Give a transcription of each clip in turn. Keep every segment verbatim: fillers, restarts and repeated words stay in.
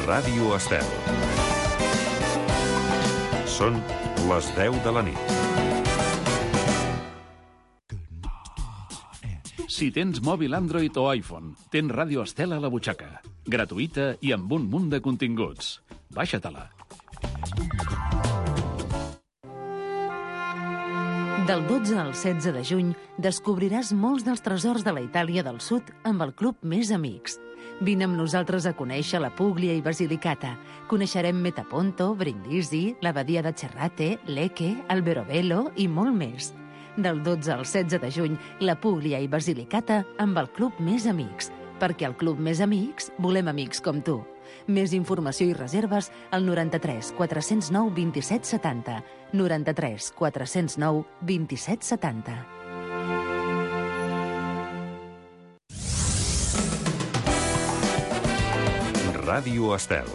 Ràdio Estel. Són les deu de la nit. Si tens mòbil Android o iPhone, tens Ràdio Estel a la butxaca. Gratuïta i amb un munt de continguts. Baixa-te-la. Del dotze al setze de juny descobriràs molts dels tresors de la Itàlia del Sud amb el Club Més Amics. Vine amb nosaltres a conèixer la Puglia i Basilicata. Coneixerem Metaponto, Brindisi, l'abadia de Cerrate, Lecce, Alberobello i molt més. Del dotze al setze de juny, la Puglia i Basilicata amb el Club Més Amics. Perquè al Club Més Amics volem amics com tu. Més informació i reserves al noranta-tres quatre-cents nou vint-i-set setanta. noranta-tres quatre-cents nou vint-i-set setanta. Ràdio Estel.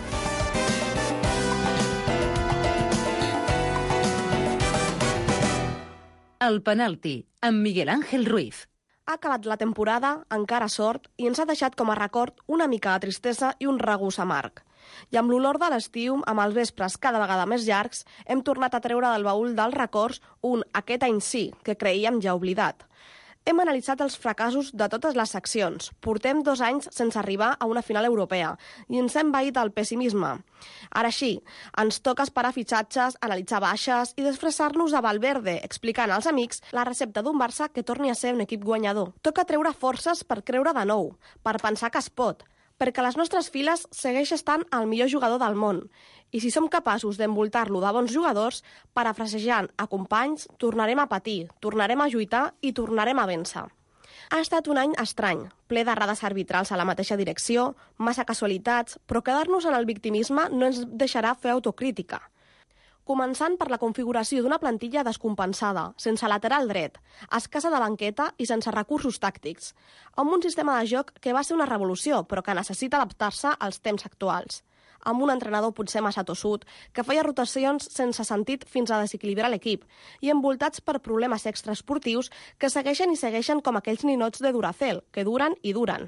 El penalti, amb Miguel Ángel Ruiz. Ha acabat la temporada, encara sort, i ens ha deixat com a record una mica de tristesa i un regust amarg. I amb l'olor de l'estiu, amb els vespres cada vegada més llargs, hem tornat a treure del baúl dels records un aquest any sí, que creíem ja oblidat. Hem analitzat els fracassos de totes les seccions. Portem dos anys sense arribar a una final europea i ens hem veït el pessimisme. Ara sí, ens toca esperar fitxatges, analitzar baixes i disfressar-nos de Valverde, explicant als amics la recepta d'un Barça que torni a ser un equip guanyador. Toca treure forces per creure de nou, per pensar que es pot, perquè les nostres files segueix estant el millor jugador del món. I si som capaços d'envoltar-lo de bons jugadors, parafrasejant a companys, tornarem a patir, tornarem a lluitar i tornarem a vèncer. Ha estat un any estrany, ple d'errades arbitrals a la mateixa direcció, massa casualitats, però quedar-nos en el victimisme no ens deixarà fer autocrítica. Començant per la configuració d'una plantilla descompensada, sense lateral dret, escassa de banqueta i sense recursos tàctics, amb un sistema de joc que va ser una revolució, però que necessita adaptar-se als temps actuals, amb un entrenador potser massa tossut, que feia rotacions sense sentit fins a desequilibrar l'equip, i envoltats per problemes extraesportius que segueixen i segueixen com aquells ninots de Duracell, que duren i duren.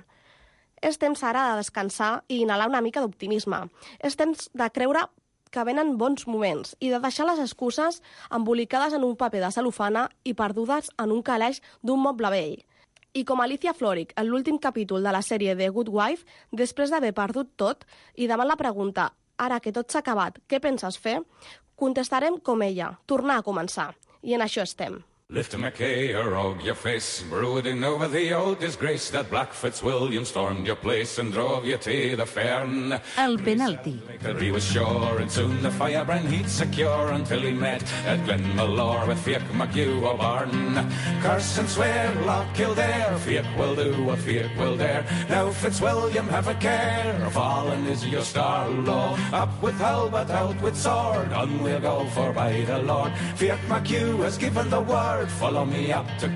És temps ara de descansar i inhalar una mica d'optimisme. És temps de creure que venen bons moments i de deixar les excuses embolicades en un paper de cel·lofana i perdudes en un calaix d'un moble vell. I com Alicia Florrick, en l'últim capítol de la sèrie The Good Wife, després d'haver perdut tot, i davant la pregunta «Ara que tot s'ha acabat, què penses fer?», contestarem com ella, tornar a començar. I en això estem. Lift a Mackay or og your face, brooding over the old disgrace that Black Fitzwilliam stormed your place and drove you to the fern. El penalti. He was sure and soon the firebrand he'd secure until he met at Glenmalure with Fiach McHugh O'Barn. Curse and swear, Loch Kildare, Fiach will do what Fiach will dare. Now Fitzwilliam have a care, fallen is your star low. Up with hull but out with sword, on we'll go for by the Lord. Fiach McHugh has given the word. Follow me up to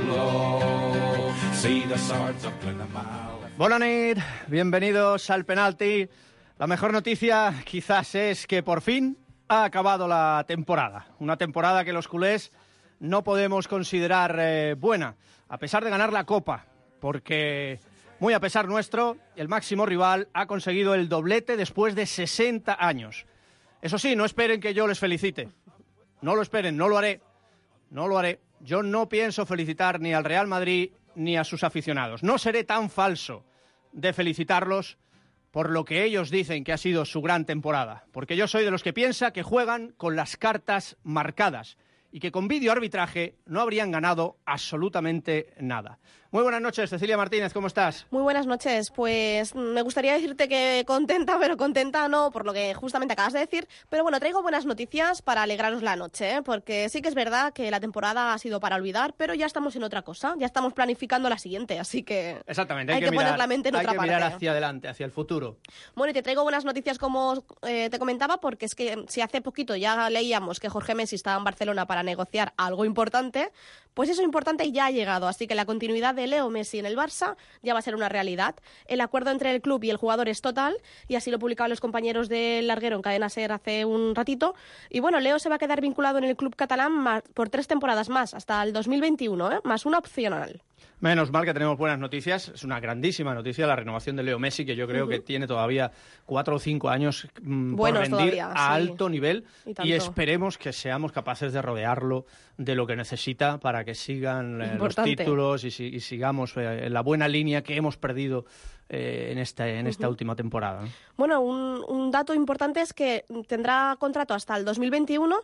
Carlo. See the swords of Glenamale. Buenas noches, bienvenidos al penalti. La mejor noticia quizás es que por fin ha acabado la temporada. Una temporada que los culés no podemos considerar eh, buena, a pesar de ganar la Copa, porque muy a pesar nuestro, el máximo rival ha conseguido el doblete después de sesenta años. Eso sí, no esperen que yo les felicite. No lo esperen, no lo haré. No lo haré. Yo no pienso felicitar ni al Real Madrid ni a sus aficionados. No seré tan falso de felicitarlos por lo que ellos dicen que ha sido su gran temporada. Porque yo soy de los que piensa que juegan con las cartas marcadas y que con videoarbitraje no habrían ganado absolutamente nada. Muy buenas noches, Cecilia Martínez, ¿cómo estás? Muy buenas noches, pues me gustaría decirte que contenta, pero contenta no, por lo que justamente acabas de decir, pero bueno, traigo buenas noticias para alegraros la noche, ¿eh? Porque sí que es verdad que la temporada ha sido para olvidar, pero ya estamos en otra cosa, ya estamos planificando la siguiente, así que Exactamente, hay, hay que, que mirar, poner la mente en hay otra que parte. mirar hacia adelante, hacia el futuro. Bueno, y te traigo buenas noticias como eh, te comentaba, porque es que si hace poquito ya leíamos que Jorge Messi estaba en Barcelona para negociar algo importante, pues eso importante ya ha llegado, así que la continuidad de Leo Messi en el Barça ya va a ser una realidad. El acuerdo entre el club y el jugador es total, y así lo publicaban los compañeros del Larguero en Cadena SER hace un ratito. Y bueno, Leo se va a quedar vinculado en el club catalán más, por tres temporadas más, hasta el dos mil veintiuno, ¿eh? Más una opcional. Menos mal que tenemos buenas noticias. Es una grandísima noticia la renovación de Leo Messi, que yo creo uh-huh. que tiene todavía cuatro o cinco años mmm, por rendir todavía, a sí. alto nivel y, y esperemos que seamos capaces de rodearlo de lo que necesita para que sigan eh, los títulos y, y sigamos eh, en la buena línea que hemos perdido eh, en, esta, en esta uh-huh. última temporada. Bueno, un, un dato importante es que tendrá contrato hasta el dos mil veintiuno,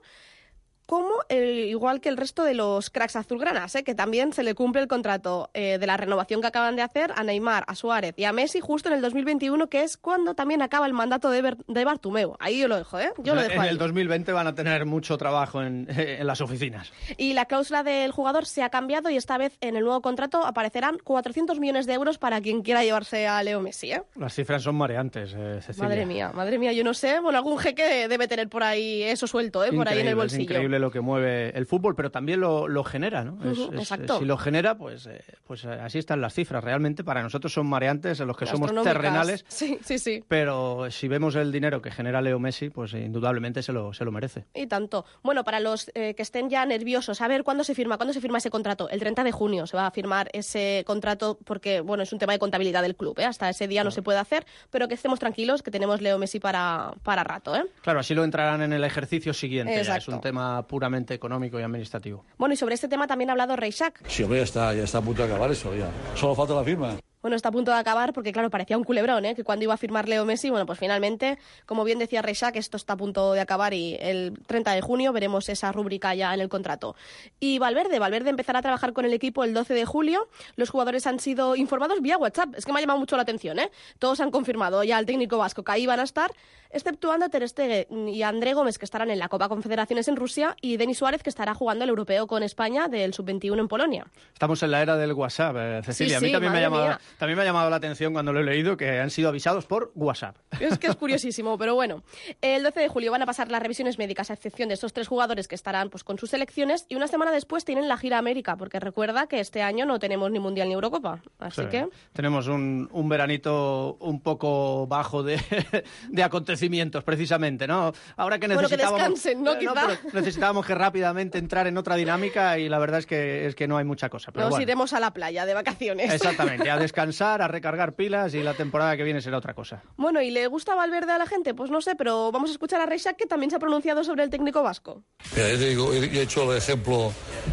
como el, igual que el resto de los cracks azulgranas, ¿eh? que también se le cumple el contrato eh, de la renovación que acaban de hacer a Neymar, a Suárez y a Messi justo en el dos mil veintiuno, que es cuando también acaba el mandato de, Ber, de Bartomeu. Ahí yo lo dejo, ¿eh? Yo o sea, lo dejo en ahí. el dos mil veinte van a tener mucho trabajo en, en las oficinas. Y la cláusula del jugador se ha cambiado y esta vez en el nuevo contrato aparecerán cuatrocientos millones de euros para quien quiera llevarse a Leo Messi, ¿eh? Las cifras son mareantes, eh, Cecilia. Madre mía, madre mía, yo no sé. Bueno, algún jeque debe tener por ahí eso suelto, ¿eh? Por Increíble, ahí en el bolsillo. Es increíble lo que mueve el fútbol, pero también lo, lo genera, ¿no? Es, uh-huh, es, exacto. Si lo genera, pues, eh, pues así están las cifras. Realmente para nosotros son mareantes, en los que somos terrenales. Sí, sí, sí. Pero si vemos el dinero que genera Leo Messi, pues indudablemente se lo, se lo merece. Y tanto. Bueno, para los eh, que estén ya nerviosos, a ver cuándo se firma, cuándo se firma ese contrato. El treinta de junio se va a firmar ese contrato porque, bueno, es un tema de contabilidad del club, ¿eh? Hasta ese día claro. no se puede hacer, pero que estemos tranquilos, que tenemos Leo Messi para, para rato, ¿eh? Claro, así lo entrarán en el ejercicio siguiente. Ya. Es un tema puramente económico y administrativo. Bueno, y sobre este tema también ha hablado Reixac. Sí, hombre, ya está, ya está a punto de acabar eso, ya. Solo falta la firma. Bueno, está a punto de acabar porque, claro, parecía un culebrón, ¿eh? Que cuando iba a firmar Leo Messi, bueno, pues finalmente, como bien decía Reixac, esto está a punto de acabar y el treinta de junio veremos esa rúbrica ya en el contrato. Y Valverde, Valverde empezará a trabajar con el equipo el doce de julio. Los jugadores han sido informados vía WhatsApp. Es que me ha llamado mucho la atención, ¿eh? Todos han confirmado ya al técnico vasco que ahí van a estar, exceptuando a Ter Stegen y a André Gómez, que estarán en la Copa Confederaciones en Rusia, y Denis Suárez, que estará jugando el europeo con España del sub veintiuno en Polonia. Estamos en la era del WhatsApp, eh, Cecilia. Sí, sí, a mí también me, ha llamado, mía. también me ha llamado la atención cuando lo he leído que han sido avisados por WhatsApp. Es que es curiosísimo, pero bueno. El doce de julio van a pasar las revisiones médicas, a excepción de estos tres jugadores que estarán pues con sus selecciones, y una semana después tienen la gira a América, porque recuerda que este año no tenemos ni Mundial ni Eurocopa. Así sí, que... Tenemos un, un veranito un poco bajo de, de acontecimientos, precisamente, ¿no? Ahora que necesitábamos... Bueno, que descansen, ¿no? no pero necesitábamos que rápidamente entrar en otra dinámica y la verdad es que, es que no hay mucha cosa. Pero Nos bueno. iremos a la playa de vacaciones. Exactamente, a descansar, a recargar pilas y la temporada que viene será otra cosa. Bueno, ¿y le gusta Valverde a la gente? Pues no sé, pero vamos a escuchar a Reixac, que también se ha pronunciado sobre el técnico vasco. Mira, yo te digo, he hecho el ejemplo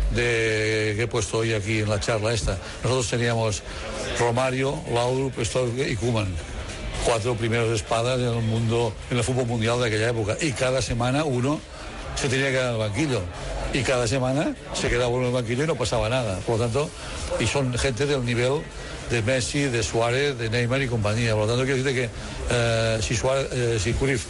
de, que he puesto hoy aquí en la charla esta. Nosotros teníamos Romario, Laudrup, Stoichkov y Koeman. Cuatro primeros espadas en el mundo, en el fútbol mundial de aquella época. Y cada semana uno se tenía que quedar en el banquillo. Y cada semana se quedaba uno en el banquillo y no pasaba nada. Por lo tanto, y son gente del nivel de Messi, de Suárez, de Neymar y compañía. Por lo tanto, quiero decirte que eh, si, Suárez, eh, si Cruyff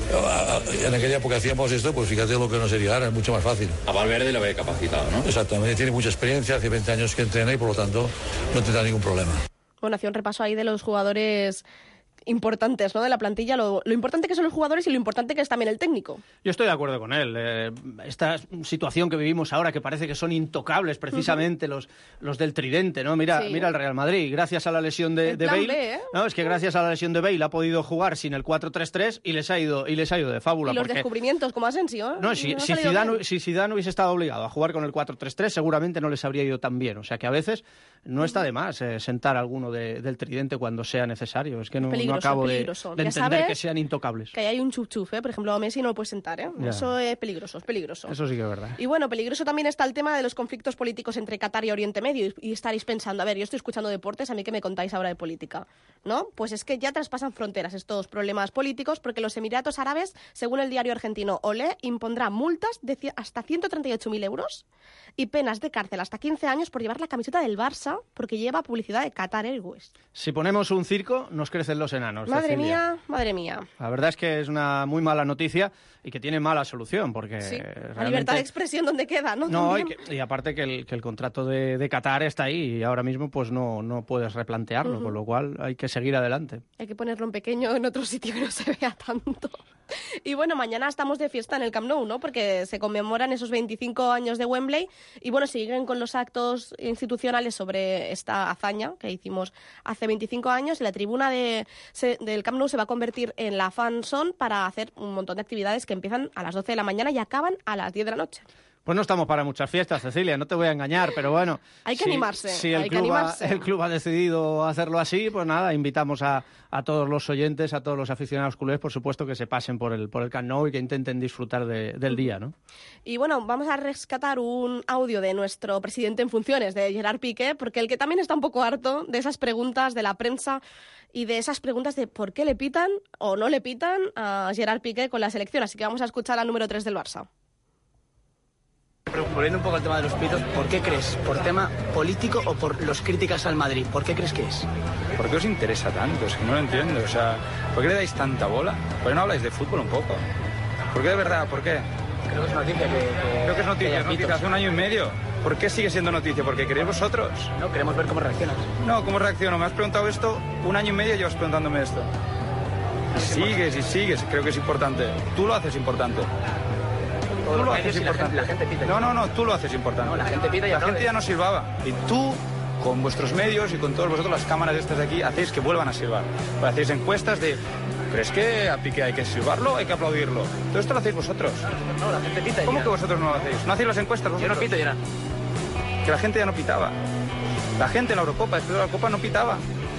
eh, en aquella época hacíamos esto, pues fíjate lo que no sería ahora, es mucho más fácil. A Valverde lo ve capacitado, ¿no? Exactamente, tiene mucha experiencia, hace veinte años que entrena y por lo tanto no tendrá ningún problema. Bueno, hacía un repaso ahí de los jugadores importantes, ¿no? De la plantilla, lo, lo importante que son los jugadores y lo importante que es también el técnico. Yo estoy de acuerdo con él. Eh, esta situación que vivimos ahora, que parece que son intocables precisamente uh-huh. los, los del tridente, ¿no? Mira, sí. mira el Real Madrid, gracias a la lesión de, de Bale, B, ¿eh? no, es que gracias a la lesión de Bale ha podido jugar sin el cuatro tres tres y les ha ido y les ha ido de fábula. Y los porque... descubrimientos como Asensio, ¿eh? No, si, no si, Zidane, si Zidane hubiese estado obligado a jugar con el cuatro tres tres, seguramente no les habría ido tan bien. O sea que a veces no está de más eh, sentar a alguno de, del tridente cuando sea necesario. Es que no, no acabo de... de entender que sean intocables. Que hay un chuf-chuf, ¿eh? Por ejemplo, a Messi no lo puedes sentar, ¿eh? Ya. Eso es peligroso, es peligroso. Eso sí que es verdad. Y bueno, peligroso también está el tema de los conflictos políticos entre Qatar y Oriente Medio. Y, y estaréis pensando, a ver, yo estoy escuchando deportes, ¿a mí qué me contáis ahora de política? ¿No? Pues es que ya traspasan fronteras estos problemas políticos, porque los Emiratos Árabes, según el diario argentino Olé, impondrán multas de hasta ciento treinta y ocho mil euros y penas de cárcel hasta quince años por llevar la camiseta del Barça, porque lleva publicidad de Qatar Airways. Si ponemos un circo, nos crecen los enanos. Madre Cecilia. mía, madre mía. La verdad es que es una muy mala noticia y que tiene mala solución, porque sí. realmente... La libertad de expresión, ¿dónde queda? No, no y, que, y aparte que el, que el contrato de, de Qatar está ahí y ahora mismo pues no, no puedes replantearlo, uh-huh. con lo cual hay que seguir adelante. Hay que ponerlo en pequeño en otro sitio que no se vea tanto. Y bueno, mañana estamos de fiesta en el Camp Nou, ¿no? Porque se conmemoran esos veinticinco años de Wembley y bueno, siguen con los actos institucionales sobre esta hazaña que hicimos hace veinticinco años. La tribuna de, se, del Camp Nou se va a convertir en la fan zone para hacer un montón de actividades que empiezan a las doce de la mañana y acaban a las diez de la noche. Pues no estamos para muchas fiestas, Cecilia, no te voy a engañar, pero bueno... Hay que si, animarse, Si el, hay club que animarse. Ha, el club ha decidido hacerlo así, pues nada, invitamos a, a todos los oyentes, a todos los aficionados culés, por supuesto, que se pasen por el, por el Camp Nou y que intenten disfrutar de, del día, ¿no? Y bueno, vamos a rescatar un audio de nuestro presidente en funciones, de Gerard Piqué, porque el que también está un poco harto de esas preguntas de la prensa y de esas preguntas de por qué le pitan o no le pitan a Gerard Piqué con la selección. Así que vamos a escuchar al número tres del Barça. Pero volviendo un poco al tema de los pitos, ¿por qué crees? ¿Por tema político o por los críticas al Madrid? ¿Por qué crees que es? ¿Por qué os interesa tanto? Es que no lo entiendo. O sea, ¿por qué le dais tanta bola? ¿Por qué no habláis de fútbol un poco? ¿Por qué de verdad? ¿Por qué? Creo que es noticia que... que Creo que es noticia, que es noticia hace un año y medio. ¿Por qué sigue siendo noticia? ¿Porque queréis vosotros? No, queremos ver cómo reaccionas. No, ¿cómo reacciono? Me has preguntado esto un año y medio y llevas preguntándome esto. Y sigues y sigues, creo que es importante. Tú lo haces importante. Tú lo haces importante. La gente, la gente pita. No, no, no, tú lo haces importante. No, la gente pita y La aplaude. gente ya no silbaba. Y tú, con vuestros medios y con todos vosotros, las cámaras estas de aquí, hacéis que vuelvan a silbar. Pues hacéis encuestas de... ¿Crees que a Piqué hay que silbarlo o hay que aplaudirlo? Todo esto lo hacéis vosotros. No, la gente pita. ¿Cómo ya. que vosotros no lo hacéis? ¿No hacéis las encuestas vosotros? Yo no pito, Gerard. Que la gente ya no pitaba. La gente en la Eurocopa, después de la Eurocopa, no pitaba.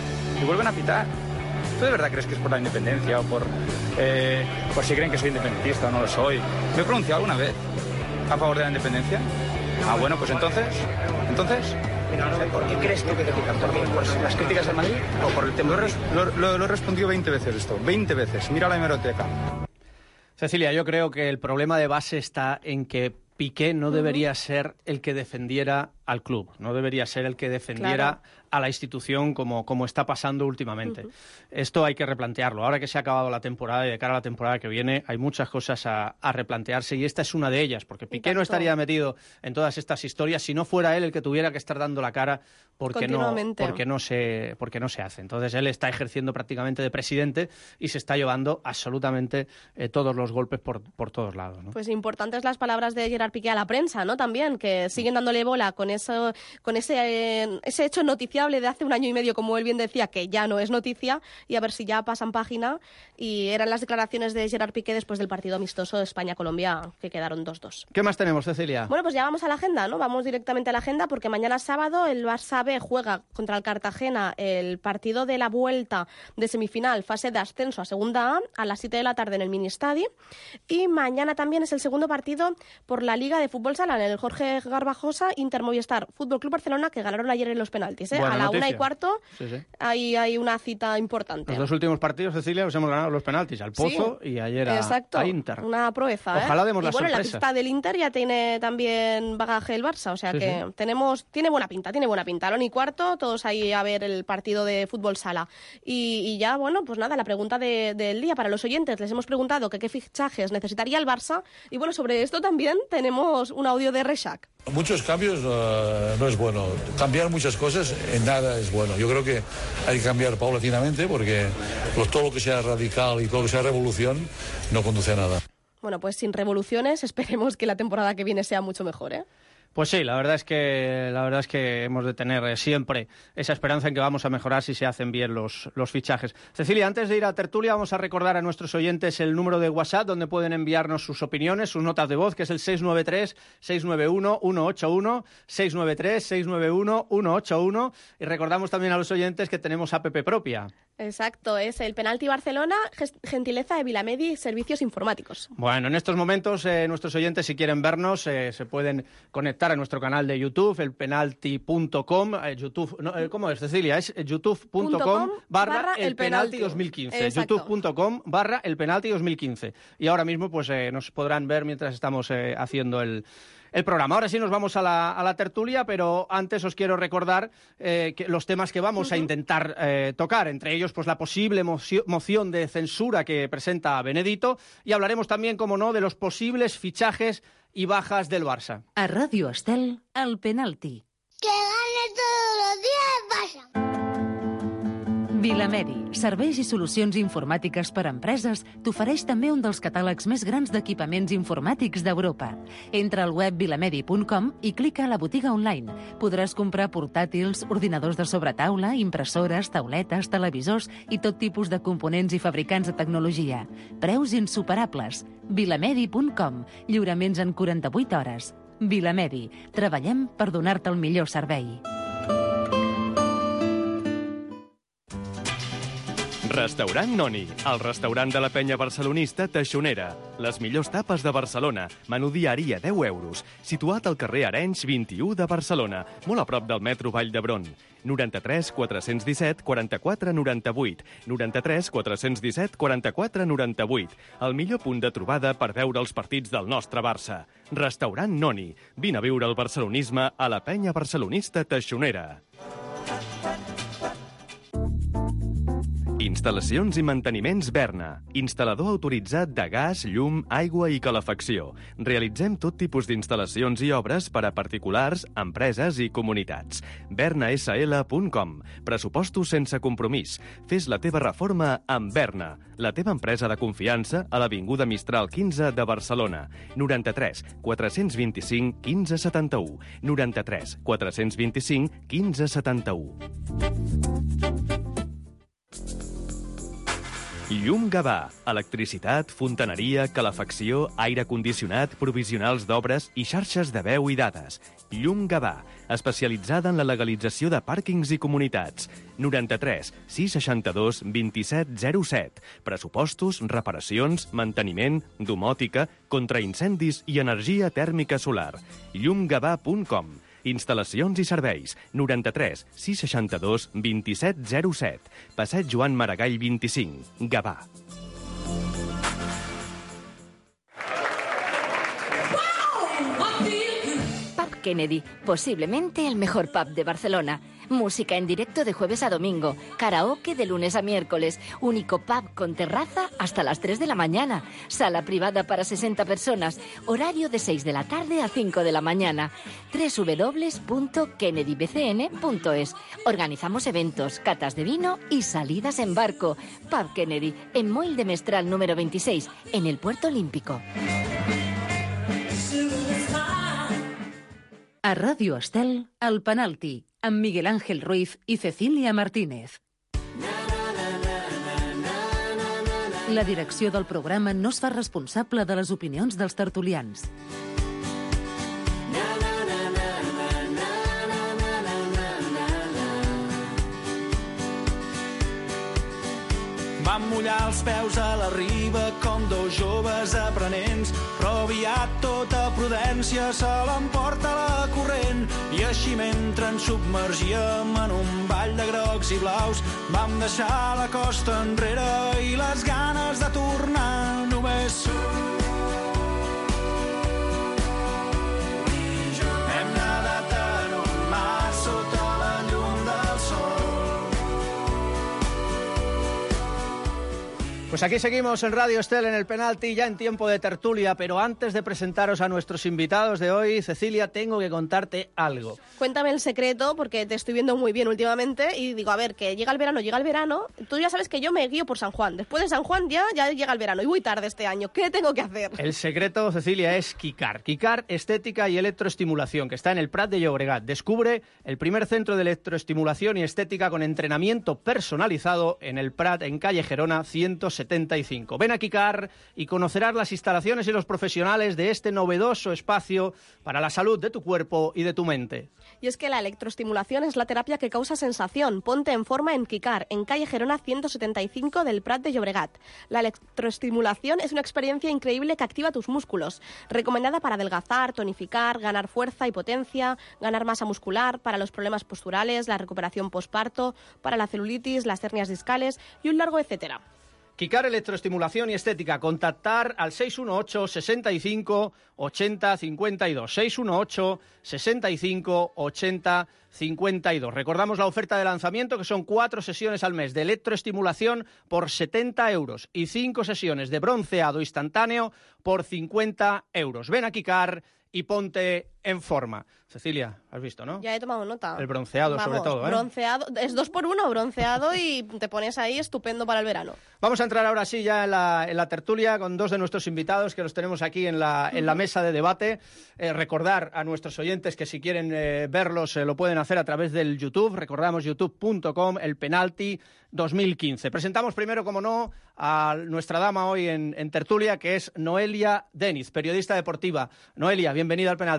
Y vuelven a pitar. ¿Tú de verdad crees que es por la independencia o por, eh, por si creen que soy independentista o no lo soy? ¿Me he pronunciado alguna vez a favor de la independencia? Ah, bueno, pues entonces... ¿Entonces? Mira, no sé, ¿por qué crees tú que te pitan? ¿Por qué? ¿Por las críticas al Madrid o por el tema? Lo, he res- lo, lo- lo he respondido veinte veces esto. veinte veces. Mira la hemeroteca. Cecilia, yo creo que el problema de base está en que Piqué no debería ser el que defendiera al club, no debería ser el que defendiera Claro. a la institución como, como está pasando últimamente. Uh-huh. Esto hay que replantearlo. Ahora que se ha acabado la temporada y de cara a la temporada que viene hay muchas cosas a, a replantearse y esta es una de ellas, porque Piqué no estaría metido en todas estas historias si no fuera él el que tuviera que estar dando la cara porque no, porque no, se, porque no se hace. Entonces él está ejerciendo prácticamente de presidente y se está llevando absolutamente eh, todos los golpes por, por todos lados, ¿no? Pues importantes las palabras de Gerard Piqué a la prensa, ¿no? También, que siguen dándole bola con eso, con ese, eh, ese hecho noticiable de hace un año y medio, como él bien decía, que ya no es noticia, y a ver si ya pasan página. Y eran las declaraciones de Gerard Piqué después del partido amistoso de España-Colombia, que quedaron dos dos. ¿Qué más tenemos, Cecilia? Bueno, pues ya vamos a la agenda, ¿no? Vamos directamente a la agenda, porque mañana sábado el Barça B juega contra el Cartagena el partido de la vuelta de semifinal, fase de ascenso a Segunda A, a las siete de la tarde en el Ministadi. Y mañana también es el segundo partido por la Liga de Fútbol Sala, en el Jorge Garbajosa, Inter Movistar, Fútbol Club Barcelona, que ganaron ayer en los penaltis, ¿eh? Buena A la noticia. una y cuarto Sí, sí. hay, hay una cita importante. Los dos últimos partidos, Cecilia, los hemos ganado los penaltis, al Pozo Sí, y ayer a, exacto, a Inter. Una proeza, ¿eh? Ojalá demos y la bueno, sorpresa. la pista del Inter ya tiene también bagaje el Barça, o sea Sí, que sí. tenemos tiene buena pinta, tiene buena pinta. Alón y cuarto, todos ahí a ver el partido de fútbol sala. Y, y ya, bueno, pues nada, la pregunta de- del día para los oyentes. Les hemos preguntado que qué fichajes necesitaría el Barça y bueno, sobre esto también tenemos un audio de Rexach. Muchos cambios uh, no es bueno. Cambiar muchas cosas en nada es bueno. Yo creo que hay que cambiar paulatinamente porque lo- todo lo que sea radical y todo lo que sea revolución no conduce a nada. Bueno, pues sin revoluciones, esperemos que la temporada que viene sea mucho mejor, ¿eh? Pues sí, la verdad es que la verdad es que hemos de tener eh, siempre esa esperanza en que vamos a mejorar si se hacen bien los, los fichajes. Cecilia, antes de ir a tertulia vamos a recordar a nuestros oyentes el número de WhatsApp donde pueden enviarnos sus opiniones, sus notas de voz, que es el seis nueve tres, seis nueve uno, uno ocho uno, seis nueve tres, seis nueve uno, uno ocho uno, y recordamos también a los oyentes que tenemos app propia. Exacto, es el Penalti Barcelona, ges- gentileza de Vilamedi, servicios informáticos. Bueno, en estos momentos eh, nuestros oyentes, si quieren vernos, eh, se pueden conectar a nuestro canal de YouTube, el penalti punto com, eh, YouTube, no, eh, ¿cómo es, Cecilia? Es youtube punto com barra el penalti dos mil quince, youtube punto com barra el penalti dos mil quince. Y ahora mismo pues eh, nos podrán ver mientras estamos eh, haciendo el... el programa. Ahora sí nos vamos a la, a la tertulia, pero antes os quiero recordar eh, que los temas que vamos uh-huh. a intentar eh, tocar, entre ellos pues la posible mocio- moción de censura que presenta Benedito, y hablaremos también, como no, de los posibles fichajes y bajas del Barça. A Radio Estel, el penalti. Que gane todos los días Barça. Vilamedi, serveis i solucions informàtiques per a empreses, t'ofereix també un dels catàlegs més grans d'equipaments informàtics d'Europa. Entra al web vilamedi punt com i clica a la botiga online. Podràs comprar portàtils, ordinadors de sobretaula, impressores, tauletes, televisors i tot tipus de components i fabricants de tecnologia. Preus insuperables. vilamedi punt com. Lliuraments en quaranta-vuit hores. Vilamedi. Treballem per donar-te el millor servei. Restaurant Noni, el restaurant de la penya barcelonista Teixonera. Les millors tapes de Barcelona, menú diari a deu euros, situat al carrer Arenys vint-i-u de Barcelona, molt a prop del metro Vall d'Hebron. noranta-tres quatre-cents disset quaranta-quatre noranta-vuit, noranta-tres quatre-cents disset quaranta-quatre noranta-vuit. El millor punt de trobada per veure els partits del nostre Barça. Restaurant Noni. Vine a viure el barcelonisme a la penya barcelonista Teixonera. Instal·lacions i manteniments Berna. Instal·lador autoritzat de gas, llum, aigua i calefacció. Realitzem tot tipus d'instal·lacions i obres per a particulars, empreses i comunitats. berna s l punt com. Pressupostos sense compromís. Fes la teva reforma amb Berna, la teva empresa de confiança a l'Avinguda Mistral quinze de Barcelona. noranta-tres quatre-cents vint-i-cinc quinze setanta-u. noranta-tres quatre-cents vint-i-cinc quinze setanta-u. Llum Gavà. Electricitat, fontaneria, calefacció, aire condicionat, provisionals d'obres i xarxes de veu i dades. Llum Gavà, especialitzada en la legalització de pàrquings i comunitats. noranta-tres sis seixanta-dos vint-i-set zero set. Pressupostos, reparacions, manteniment, domòtica, contraincendis i energia tèrmica solar. llum gavà punt com. Instal·lacions i serveis. noranta-tres sis seixanta-dos vint-i-set zero set. Passeig Joan Maragall vint-i-cinc. Gavà. Pub Kennedy, posiblemente el mejor pub de Barcelona. Música en directo de jueves a domingo, karaoke de lunes a miércoles, único pub con terraza hasta las tres de la mañana, sala privada para sesenta personas, horario de seis de la tarde a cinco de la mañana. doble u doble u doble u punto kennedy b c n punto es. Organizamos eventos, catas de vino y salidas en barco. Pub Kennedy, en Moll de Mestral número veintiséis, en el Puerto Olímpico. A Ràdio Estel, El Penalti, amb Miguel Ángel Ruiz i Cecília Martínez. La direcció del programa no es fa responsable de les opinions dels tertulians. Vam mullar els peus a la riba com dos joves aprenents, però aviat tota prudència se l'emporta la corrent. I així mentre ens submergíem en un ball de grocs i blaus, vam deixar la costa enrere i les ganes de tornar només. Hem nadat en un mar sota la llum del sol. Pues aquí seguimos en Radio Estel en El Penalti, ya en tiempo de tertulia, pero antes de presentaros a nuestros invitados de hoy, Cecilia, tengo que contarte algo. Cuéntame el secreto, porque te estoy viendo muy bien últimamente y digo, a ver, que llega el verano, llega el verano, tú ya sabes que yo me guío por San Juan. Después de San Juan ya, ya llega el verano y voy tarde este año. ¿Qué tengo que hacer? El secreto, Cecilia, es Quicar. Quicar Estética y Electroestimulación, que está en el Prat de Llobregat. Descubre el primer centro de electroestimulación y estética con entrenamiento personalizado en el Prat, en calle Gerona ciento setenta y cinco. Ven a Quicar y conocerás las instalaciones y los profesionales de este novedoso espacio para la salud de tu cuerpo y de tu mente. Y es que la electroestimulación es la terapia que causa sensación. Ponte en forma en Quicar, en calle Gerona ciento setenta y cinco del Prat de Llobregat. La electroestimulación es una experiencia increíble que activa tus músculos. Recomendada para adelgazar, tonificar, ganar fuerza y potencia, ganar masa muscular, para los problemas posturales, la recuperación posparto, para la celulitis, las hernias discales y un largo etcétera. Quicar Electroestimulación y Estética. Contactar al seis uno ocho, sesenta y cinco, ochenta, cincuenta y dos. seis uno ocho, sesenta y cinco, ochenta, cincuenta y dos. Recordamos la oferta de lanzamiento, que son cuatro sesiones al mes de electroestimulación por setenta euros y cinco sesiones de bronceado instantáneo por cincuenta euros. Ven a Quicar y ponte en forma. Cecilia, has visto, ¿no? Ya he tomado nota. El bronceado, Vamos, sobre todo, ¿eh? Bronceado, es dos por uno, bronceado y te pones ahí estupendo para el verano. Vamos a entrar ahora sí ya en la, en la tertulia con dos de nuestros invitados que los tenemos aquí en la, en la mesa de debate. Eh, recordar a nuestros oyentes que si quieren eh, verlos eh, lo pueden hacer a través del YouTube. Recordamos youtube punto com, El Penalti dos mil quince. Presentamos primero, como no, a nuestra dama hoy en, en tertulia, que es Noelia Deniz, periodista deportiva. Noelia, bienvenida al Penalti.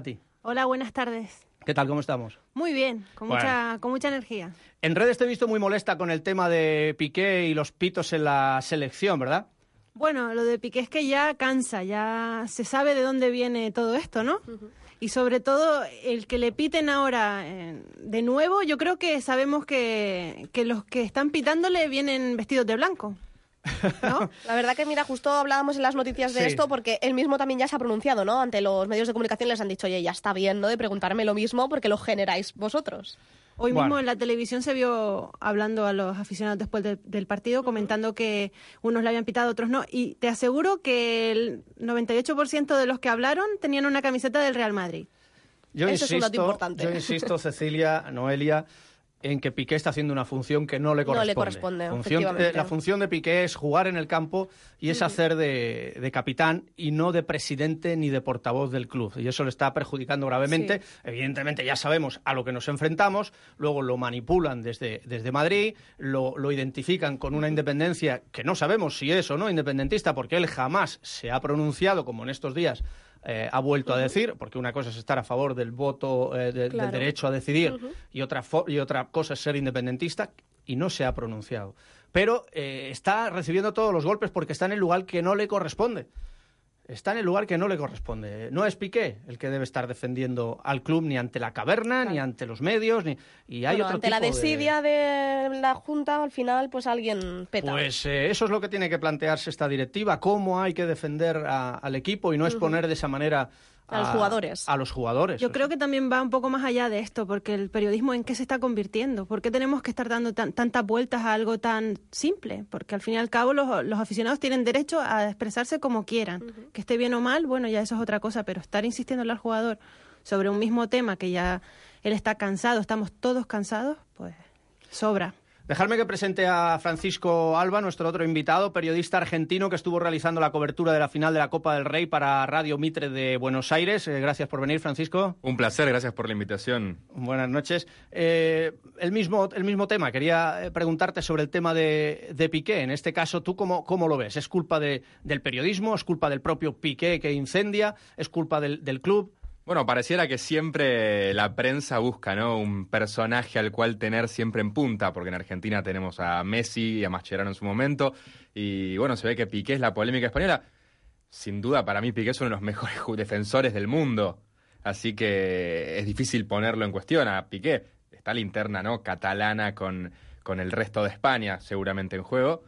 Hola, buenas tardes. ¿Qué tal? ¿Cómo estamos? Muy bien, con, Bueno. mucha, con mucha energía. En redes te he visto muy molesta con el tema de Piqué y los pitos en la selección, ¿verdad? Bueno, lo de Piqué es que ya cansa, ya se sabe de dónde viene todo esto, ¿no? Uh-huh. Y sobre todo, el que le piten ahora eh, de nuevo, yo creo que sabemos que, que los que están pitándole vienen vestidos de blanco. ¿No? La verdad que, mira, justo hablábamos en las noticias de Sí. esto porque él mismo también ya se ha pronunciado, ¿no? Ante los medios de comunicación les han dicho, oye, ya está bien, ¿no? De preguntarme lo mismo porque lo generáis vosotros. Hoy Bueno. mismo en la televisión se vio hablando a los aficionados después de- del partido, comentando que unos le habían pitado, otros no. Y te aseguro que el noventa y ocho por ciento de los que hablaron tenían una camiseta del Real Madrid. Yo Eso es un dato insisto, importante. yo insisto, Cecilia, Noelia, en que Piqué está haciendo una función que no le No corresponde. le corresponde, Función- efectivamente. eh, la función de Piqué es jugar en el campo y es hacer de, de capitán y no de presidente ni de portavoz del club. Y eso le está perjudicando gravemente. Sí. Evidentemente ya sabemos a lo que nos enfrentamos, luego lo manipulan desde, desde Madrid, lo, lo identifican con una independencia que no sabemos si es o no independentista, porque él jamás se ha pronunciado, como en estos días eh, ha vuelto a decir, porque una cosa es estar a favor del voto, eh, de- Claro. del derecho a decidir, Ujú. y, otra fo- y otra cosa es ser independentista, y no se ha pronunciado. Pero eh, está recibiendo todos los golpes porque está en el lugar que no le corresponde. Está en el lugar que no le corresponde. No es Piqué el que debe estar defendiendo al club ni ante la caverna, ni ante los medios, ni y hay Bueno, otro ante la tipo de- desidia de... la Junta, al final, pues alguien peta. Pues eh, eso es lo que tiene que plantearse esta directiva, cómo hay que defender a- al equipo y no exponer de esa manera A los jugadores. A los jugadores. Yo creo que también va un poco más allá de esto, porque el periodismo, ¿en qué se está convirtiendo? ¿Por qué tenemos que estar dando tan- tantas vueltas a algo tan simple? Porque al fin y al cabo los, los aficionados tienen derecho a expresarse como quieran. Que esté bien o mal, bueno, ya eso es otra cosa, pero estar insistiéndole al jugador sobre un mismo tema que ya él está cansado, estamos todos cansados, pues sobra. Dejadme que presente a Francisco Alba, nuestro otro invitado, periodista argentino que estuvo realizando la cobertura de la final de la Copa del Rey para Radio Mitre de Buenos Aires. Eh, gracias por venir, Francisco. Un placer, gracias por la invitación. Buenas noches. Eh, el, mismo, el mismo tema, quería eh, preguntarte sobre el tema de, de Piqué. En este caso, ¿tú cómo, cómo lo ves? ¿Es culpa de, del periodismo? ¿Es culpa del propio Piqué que incendia? ¿Es culpa del, del club? Bueno, pareciera que siempre la prensa busca, ¿no?, un personaje al cual tener siempre en punta, porque en Argentina tenemos a Messi y a Mascherano en su momento, y bueno, se ve que Piqué es la polémica española. Sin duda, para mí Piqué es uno de los mejores ju- defensores del mundo, así que es difícil ponerlo en cuestión a Piqué. Está la interna, ¿no?, catalana con, con el resto de España seguramente en juego.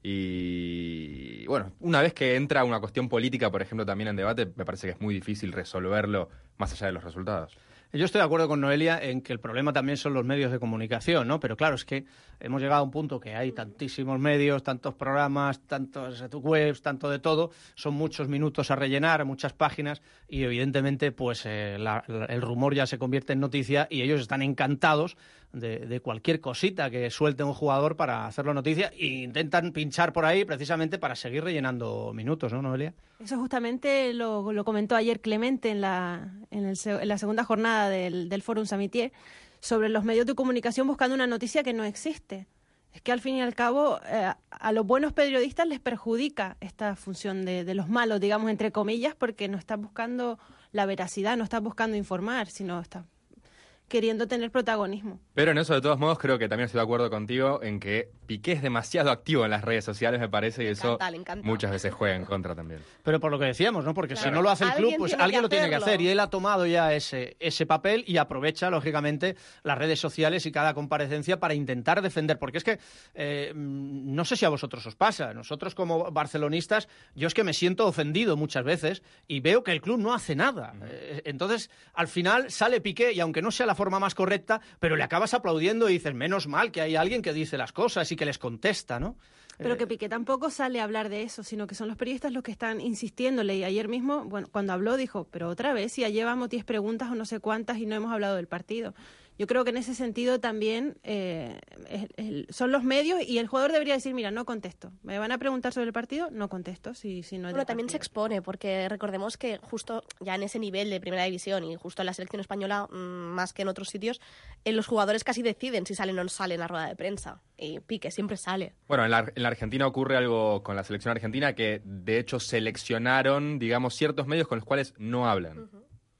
Y bueno, una vez que entra una cuestión política, por ejemplo, también en debate, me parece que es muy difícil resolverlo más allá de los resultados. Yo estoy de acuerdo con Noelia en que el problema también son los medios de comunicación, ¿no? Pero claro, es que hemos llegado a un punto que hay tantísimos medios, tantos programas, tantos webs, tanto de todo, son muchos minutos a rellenar, muchas páginas, y evidentemente pues eh, la- la- el rumor ya se convierte en noticia y ellos están encantados de, de cualquier cosita que suelte un jugador para hacerlo noticia e intentan pinchar por ahí precisamente para seguir rellenando minutos, ¿no, Noelia? Eso justamente lo, lo comentó ayer Clemente en la, en, el, se- en la segunda jornada del, del Fórum Samitier sobre los medios de comunicación buscando una noticia que no existe. Es que al fin y al cabo eh, a los buenos periodistas les perjudica esta función de, de los malos, digamos, entre comillas, porque no estás buscando la veracidad, no estás buscando informar, sino estás queriendo tener protagonismo. Pero en eso, de todos modos, creo que también estoy de acuerdo contigo en que Piqué es demasiado activo en las redes sociales, me parece, y eso encanta, le encanta. muchas veces juega en contra también. Pero por lo que decíamos, ¿no? Porque Claro. si no lo hace el club, Alguien pues tiene alguien que lo tiene que hacerlo. hacer. Y él ha tomado ya ese, ese papel y aprovecha, lógicamente, las redes sociales y cada comparecencia para intentar defender. Porque es que, eh, no sé si a vosotros os pasa, nosotros como barcelonistas, yo es que me siento ofendido muchas veces y veo que el club no hace nada. Eh, entonces, al final sale Piqué y aunque no sea la forma más correcta, pero le acabas aplaudiendo y dices, menos mal que hay alguien que dice las cosas y que les contesta, ¿no? Pero Eh, que Piqué tampoco sale a hablar de eso, sino que son los periodistas los que están insistiéndole. Y ayer mismo, bueno, cuando habló dijo, pero otra vez, si ya llevamos diez preguntas o no sé cuántas y no hemos hablado del partido. Yo creo que en ese sentido también eh, es- es- son los medios y el jugador debería decir, mira, no contesto. ¿Me van a preguntar sobre el partido? No contesto, si, si no es Bueno, del también se partido. expone, porque recordemos que justo ya en ese nivel de primera división y justo en la selección española, mm, más que en otros sitios, eh, los jugadores casi deciden si salen o no salen a rueda de prensa. Y Piqué siempre sale. Bueno, en la, en la Argentina ocurre algo con la selección argentina que, de hecho, seleccionaron, digamos, ciertos medios con los cuales no hablan.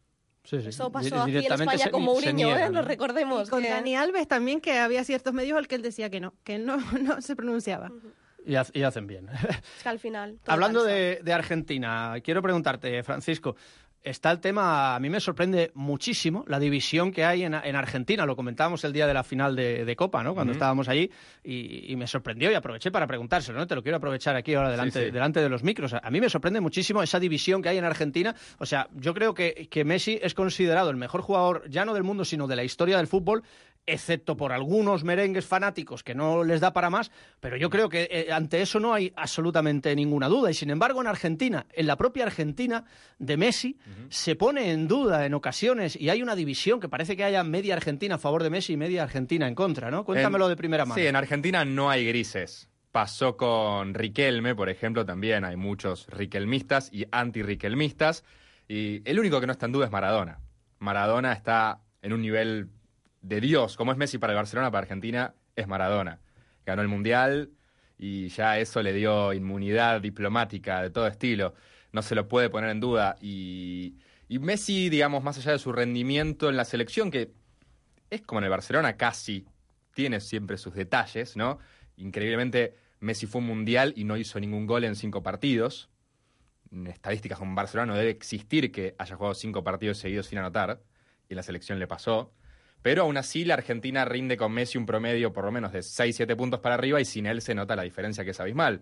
Sí, sí. Eso pasó Di- aquí en directamente España se- con se Mourinho, niegan, ¿eh? Lo ¿no? recordemos. Y con que- Dani Alves también, que había ciertos medios al que él decía que no, que no, no se pronunciaba. Y, ha- y hacen bien. Es que al final... todo Hablando cansa. de, de Argentina, quiero preguntarte, Francisco, está el tema, a mí me sorprende muchísimo la división que hay en, en Argentina, lo comentábamos el día de la final de, de Copa, ¿no? Cuando Ujú. estábamos allí, y, y me sorprendió y aproveché para preguntárselo, ¿no? Te lo quiero aprovechar aquí ahora delante, Sí, sí. delante de los micros. A mí me sorprende muchísimo esa división que hay en Argentina. O sea, yo creo que, que Messi es considerado el mejor jugador, ya no del mundo, sino de la historia del fútbol, excepto por algunos merengues fanáticos que no les da para más, pero yo creo que eh, ante eso no hay absolutamente ninguna duda. Y sin embargo, en Argentina, en la propia Argentina de Messi, uh-huh. se pone en duda en ocasiones y hay una división que parece que haya media Argentina a favor de Messi y media Argentina en contra, ¿no? Cuéntamelo en, de primera mano. Sí, en Argentina no hay grises. Pasó con Riquelme, por ejemplo, también hay muchos riquelmistas y anti-riquelmistas, y el único que no está en duda es Maradona. Maradona está en un nivel de Dios, como es Messi para el Barcelona, para Argentina es Maradona. Ganó el Mundial y ya eso le dio inmunidad diplomática de todo estilo. No se lo puede poner en duda. Y, y Messi, digamos, más allá de su rendimiento en la selección, que es como en el Barcelona casi, tiene siempre sus detalles, ¿no? Increíblemente, Messi fue un Mundial y no hizo ningún gol en cinco partidos. En estadísticas como Barcelona no debe existir que haya jugado cinco partidos seguidos sin anotar, y la selección le pasó. Pero aún así la Argentina rinde con Messi un promedio por lo menos de seis siete puntos para arriba y sin él se nota la diferencia que es abismal.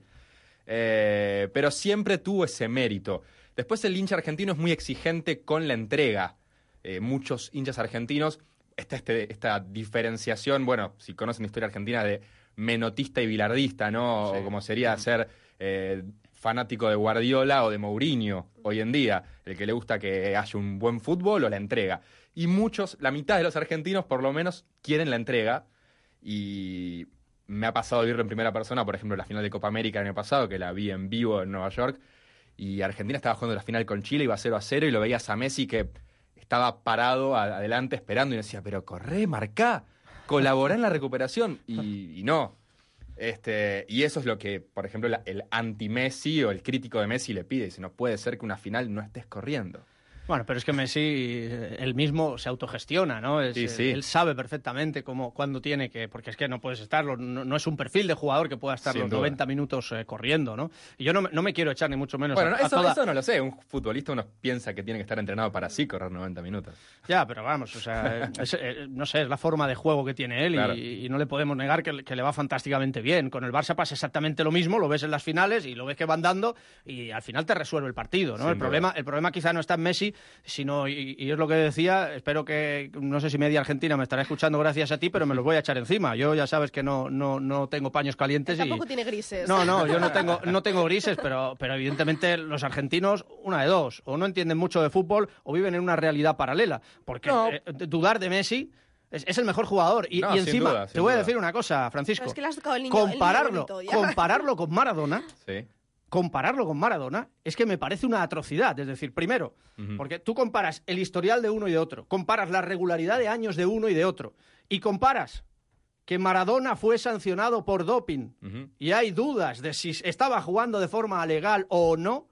Eh, pero siempre tuvo ese mérito. Después el hincha argentino es muy exigente con la entrega. Eh, muchos hinchas argentinos, está este, esta diferenciación, bueno, si conocen la historia argentina, de menotista y bilardista, ¿no? Sí. O como sería ser eh, fanático de Guardiola o de Mourinho hoy en día. El que le gusta que haya un buen fútbol o la entrega. Y muchos, la mitad de los argentinos por lo menos, quieren la entrega. Y me ha pasado vivirlo en primera persona, por ejemplo, la final de Copa América el año pasado, que la vi en vivo en Nueva York. Y Argentina estaba jugando la final con Chile, iba cero a cero, y lo veías a Messi que estaba parado adelante esperando y decía, pero corre, marcá, colaborá en la recuperación. Y, y no. Este, y eso es lo que, por ejemplo, la, el anti-Messi o el crítico de Messi le pide. Dice, no puede ser que una final no estés corriendo. Bueno, pero es que Messi, él mismo se autogestiona, ¿no? Es, sí, sí. Él sabe perfectamente cómo, cuándo tiene que... Porque es que no puedes estarlo, no, no es un perfil de jugador que pueda estar Sin los duda. noventa minutos eh, corriendo, ¿no? Y yo no, no me quiero echar ni mucho menos bueno, a, a eso, toda... eso no lo sé. Un futbolista uno piensa que tiene que estar entrenado para así correr noventa minutos. Ya, pero vamos, o sea, es, es, no sé, es la forma de juego que tiene él, claro. y, y no le podemos negar que, que le va fantásticamente bien. Con el Barça pasa exactamente lo mismo, lo ves en las finales y lo ves que van dando y al final te resuelve el partido, ¿no? El problema, el problema quizá no está en Messi, sino... Y, y es lo que decía, espero que, no sé si media Argentina me estará escuchando gracias a ti, pero me los voy a echar encima. Yo ya sabes que no, no, no tengo paños calientes. Él tampoco y... tiene grises. No, no, yo no tengo, no tengo grises, pero, pero evidentemente los argentinos, una de dos, o no entienden mucho de fútbol o viven en una realidad paralela. Porque no. eh, dudar de Messi... Es, es el mejor jugador. Y, no, y encima, duda, te voy duda. a decir una cosa, Francisco. Es que le has tocado el niño, compararlo, el niño compararlo con Maradona... Sí. Compararlo con Maradona es que me parece una atrocidad. Es decir, primero, uh-huh. porque tú comparas el historial de uno y de otro, comparas la regularidad de años de uno y de otro, y comparas que Maradona fue sancionado por doping uh-huh. y hay dudas de si estaba jugando de forma legal o no,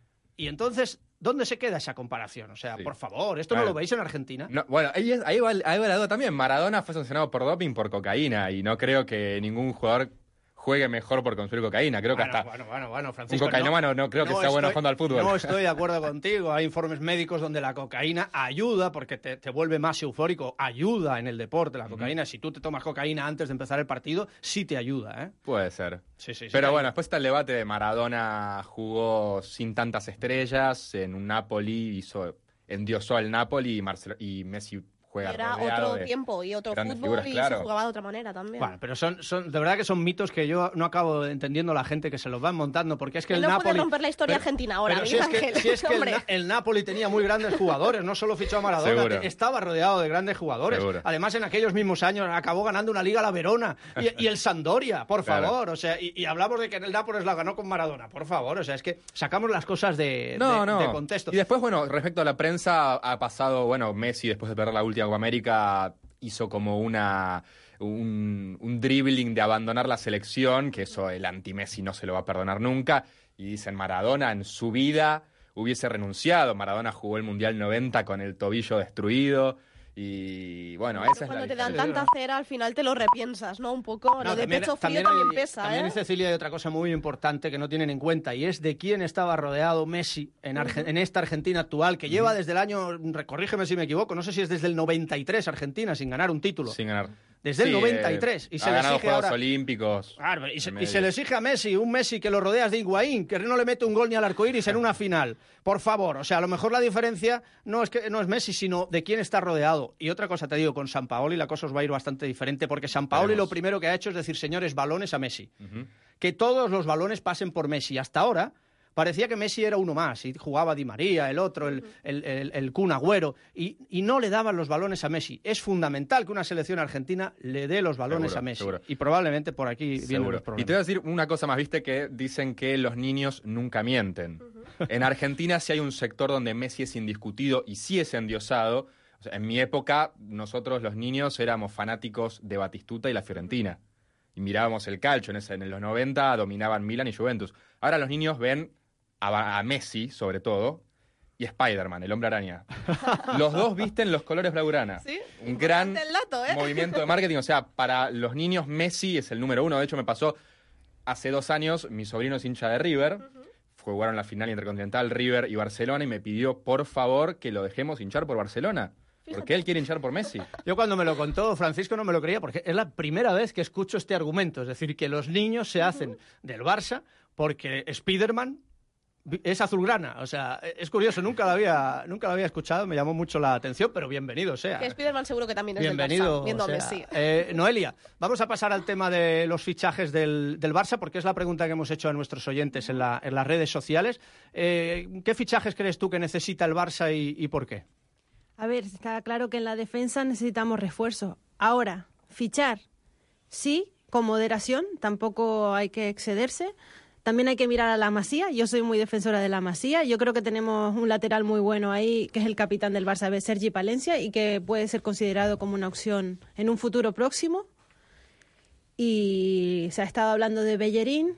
y entonces... ¿Dónde se queda esa comparación? O sea, sí. por favor, ¿esto claro. no lo veis en Argentina? No, bueno, ahí, es, ahí, va, ahí va la duda también. Maradona fue sancionado por doping por cocaína y no creo que ningún jugador juegue mejor por consumir cocaína. Creo bueno, que hasta bueno, bueno, bueno, Francisco, un cocainómano no, no creo que no sea estoy, bueno jugando al fútbol. No estoy de acuerdo contigo. Hay informes médicos donde la cocaína ayuda porque te, te vuelve más eufórico. Ayuda en el deporte la cocaína. Uh-huh. Si tú te tomas cocaína antes de empezar el partido, sí te ayuda, ¿eh? Puede ser. Sí, sí, sí, Pero sí, bueno, después está el debate de Maradona jugó sin tantas estrellas en un Napoli, hizo, endiosó al Napoli y, Marcelo, y Messi... Juega era otro tiempo y otro fútbol figuras, y claro. se jugaba de otra manera también. Bueno, pero son, son de verdad que son mitos que yo no acabo entendiendo la gente que se los van montando, porque es que Él el no Napoli... puede romper la historia pero, argentina ahora, pero si Miguel es que, Ángel, si es que el, el Napoli tenía muy grandes jugadores, no solo fichó a Maradona, Seguro. estaba rodeado de grandes jugadores. Seguro. Además, en aquellos mismos años acabó ganando una liga la Verona y, y el Sampdoria, por claro. favor. O sea, y, y hablamos de que el Nápoles la ganó con Maradona, por favor. O sea, es que sacamos las cosas de, no, de, no. de contexto. Y después, bueno, respecto a la prensa, ha pasado, bueno, Messi después de perder la última Copa América hizo como una un, un dribbling de abandonar la selección, que eso el anti-Messi no se lo va a perdonar nunca, y dicen Maradona en su vida hubiese renunciado. Maradona jugó el Mundial noventa con el tobillo destruido. Y bueno, esa es la Cuando te dan diferencia. tanta cera, al final te lo repiensas, ¿no? Un poco, No, lo de también- pecho frío también también, hay- pesa, También ¿eh? en Cecilia hay otra cosa muy importante que no tienen en cuenta, y es de quién estaba rodeado Messi en, Arge- en esta Argentina actual, que lleva desde el año, corrígeme si me equivoco, no sé si es desde el noventa y tres Argentina sin ganar un título. Sin ganar. Desde el Sí, noventa y tres. eh, Y se ha le ganado exige Juegos ahora... Olímpicos. Claro, y, se, en y medio. se le exige a Messi, un Messi que lo rodeas de Higuaín, que no le mete un gol ni al arcoíris en una final. Por favor, o sea, a lo mejor la diferencia no es que no es Messi, sino de quién está rodeado. Y otra cosa te digo, con Sampaoli la cosa os va a ir bastante diferente, porque Sampaoli Veremos. lo primero que ha hecho es decir, señores, balones a Messi. Ujú. Que todos los balones pasen por Messi. Hasta ahora parecía que Messi era uno más, y jugaba Di María, el otro, el, el, el, el Kun Agüero, y, y no le daban los balones a Messi. Es fundamental que una selección argentina le dé los balones Seguro, a Messi. seguro. Y probablemente por aquí vienen Seguro. los Y problemas. te voy a decir una cosa más, viste que dicen que los niños nunca mienten. En Argentina sí hay un sector donde Messi es indiscutido y sí es endiosado. O sea, en mi época, nosotros los niños éramos fanáticos de Batistuta y la Fiorentina. Y mirábamos el calcio. En, ese, en los noventa dominaban Milan y Juventus. Ahora los niños ven a, a Messi, sobre todo, y Spider-Man, el Hombre Araña. Los dos visten los colores blaugrana. ¿Sí? Un gran Importante el dato, ¿eh? movimiento de marketing. O sea, para los niños Messi es el número uno. De hecho, me pasó hace dos años, mi sobrino es hincha de River. Jugaron la final intercontinental River y Barcelona y me pidió, por favor, que lo dejemos hinchar por Barcelona. Porque él quiere hinchar por Messi. Yo cuando me lo contó Francisco no me lo creía, porque es la primera vez que escucho este argumento. Es decir, que los niños se hacen del Barça porque Spiderman es azulgrana. O sea, es curioso, nunca lo había, nunca lo había escuchado, me llamó mucho la atención, pero bienvenido sea. Que Spiderman seguro que también es Bienvenido, del Barça, viendo o sea, a Messi. eh, Noelia, vamos a pasar al tema de los fichajes del, del Barça, porque es la pregunta que hemos hecho a nuestros oyentes en, la, en las redes sociales. Eh, ¿Qué fichajes crees tú que necesita el Barça y, y por qué? A ver, está claro que en la defensa necesitamos refuerzo. Ahora, fichar, sí, con moderación, tampoco hay que excederse. También hay que mirar a la Masía. Yo soy muy defensora de la Masía. Yo creo que tenemos un lateral muy bueno ahí, que es el capitán del Barça B, Sergi Palencia, y que puede ser considerado como una opción en un futuro próximo. Y se ha estado hablando de Bellerín,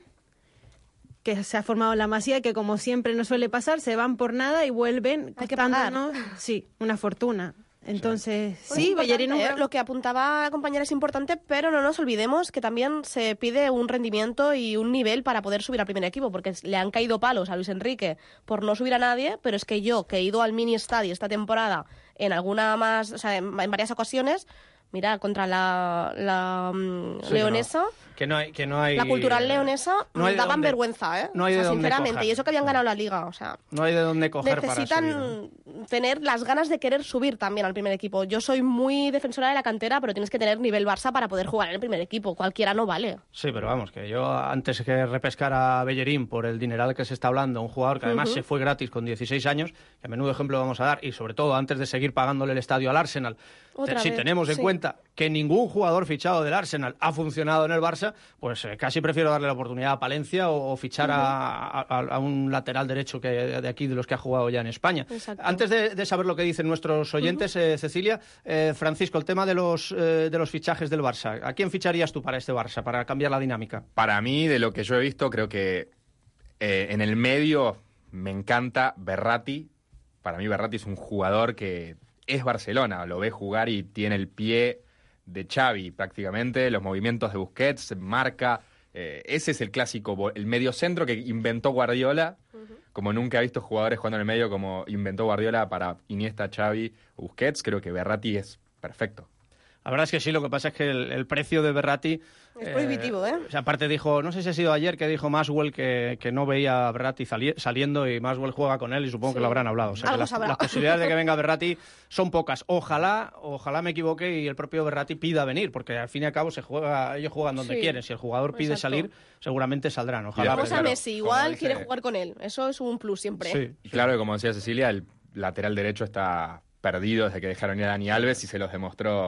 que se ha formado en la Masía, que como siempre no suele pasar, se van por nada y vuelven Hay que costándonos, sí, una fortuna. Entonces, Pues sí, es importante, Bellerín... ¿eh? Lo que apuntaba la compañera es importante, pero no nos olvidemos que también se pide un rendimiento y un nivel para poder subir al primer equipo, porque le han caído palos a Luis Enrique por no subir a nadie, pero es que yo, que he ido al mini estadio esta temporada en alguna más, o sea, en, en varias ocasiones, mira, contra la, la um, Sí, leonesa... Que no hay, que no hay, La cultural leonesa no hay de daban dónde- vergüenza, ¿eh? no hay O sea, de dónde sinceramente, coger. y eso que habían ganado la liga, o sea... No hay de dónde coger para subir, ¿no? Necesitan tener las ganas de querer subir también al primer equipo. Yo soy muy defensora de la cantera, pero tienes que tener nivel Barça para poder jugar en el primer equipo. Cualquiera no vale. Sí, pero vamos, que yo antes que repescar a Bellerín por el dineral que se está hablando, un jugador que además Ujú. se fue gratis con dieciséis años, que a menudo ejemplo vamos a dar, y sobre todo antes de seguir pagándole el estadio al Arsenal, Otra te- si vez, tenemos en sí. cuenta que ningún jugador fichado del Arsenal ha funcionado en el Barça, pues eh, casi prefiero darle la oportunidad a Palencia o, o fichar a, a- a un lateral derecho que de aquí, de los que ha jugado ya en España. Exacto. Antes de, de saber lo que dicen nuestros oyentes, eh, Cecilia, eh, Francisco, el tema de los, eh, de los fichajes del Barça. ¿A quién ficharías tú para este Barça, para cambiar la dinámica? Para mí, de lo que yo he visto, creo que eh, en el medio me encanta Berratti. Para mí Berratti es un jugador que es Barcelona, lo ve jugar y tiene el pie de Xavi prácticamente, los movimientos de Busquets, marca. Eh, ese es el clásico, vo- el mediocentro que inventó Guardiola, como nunca he visto jugadores jugando en el medio como inventó Guardiola para Iniesta, Xavi, Busquets. Creo que Berratti es perfecto. La verdad es que sí, lo que pasa es que el, el precio de Berratti... Es prohibitivo, ¿eh? O sea, aparte dijo, no sé si ha sido ayer que dijo Maswell que, que no veía a Berratti sali- saliendo y Maswell juega con él y supongo Sí. que lo habrán hablado. O sea, que Algo las, sabrá. las posibilidades de que venga Berratti son pocas. Ojalá, ojalá me equivoque y el propio Berratti pida venir, porque al fin y al cabo se juega, ellos juegan donde Sí. quieren. Si el jugador pide Exacto. salir, seguramente saldrán. Ojalá. Vamos pero a claro. Messi, igual como dice- quiere jugar con él. Eso es un plus siempre. Sí. Y claro que, como decía Cecilia, el lateral derecho está perdido desde que dejaron ir a Dani Alves y se los demostró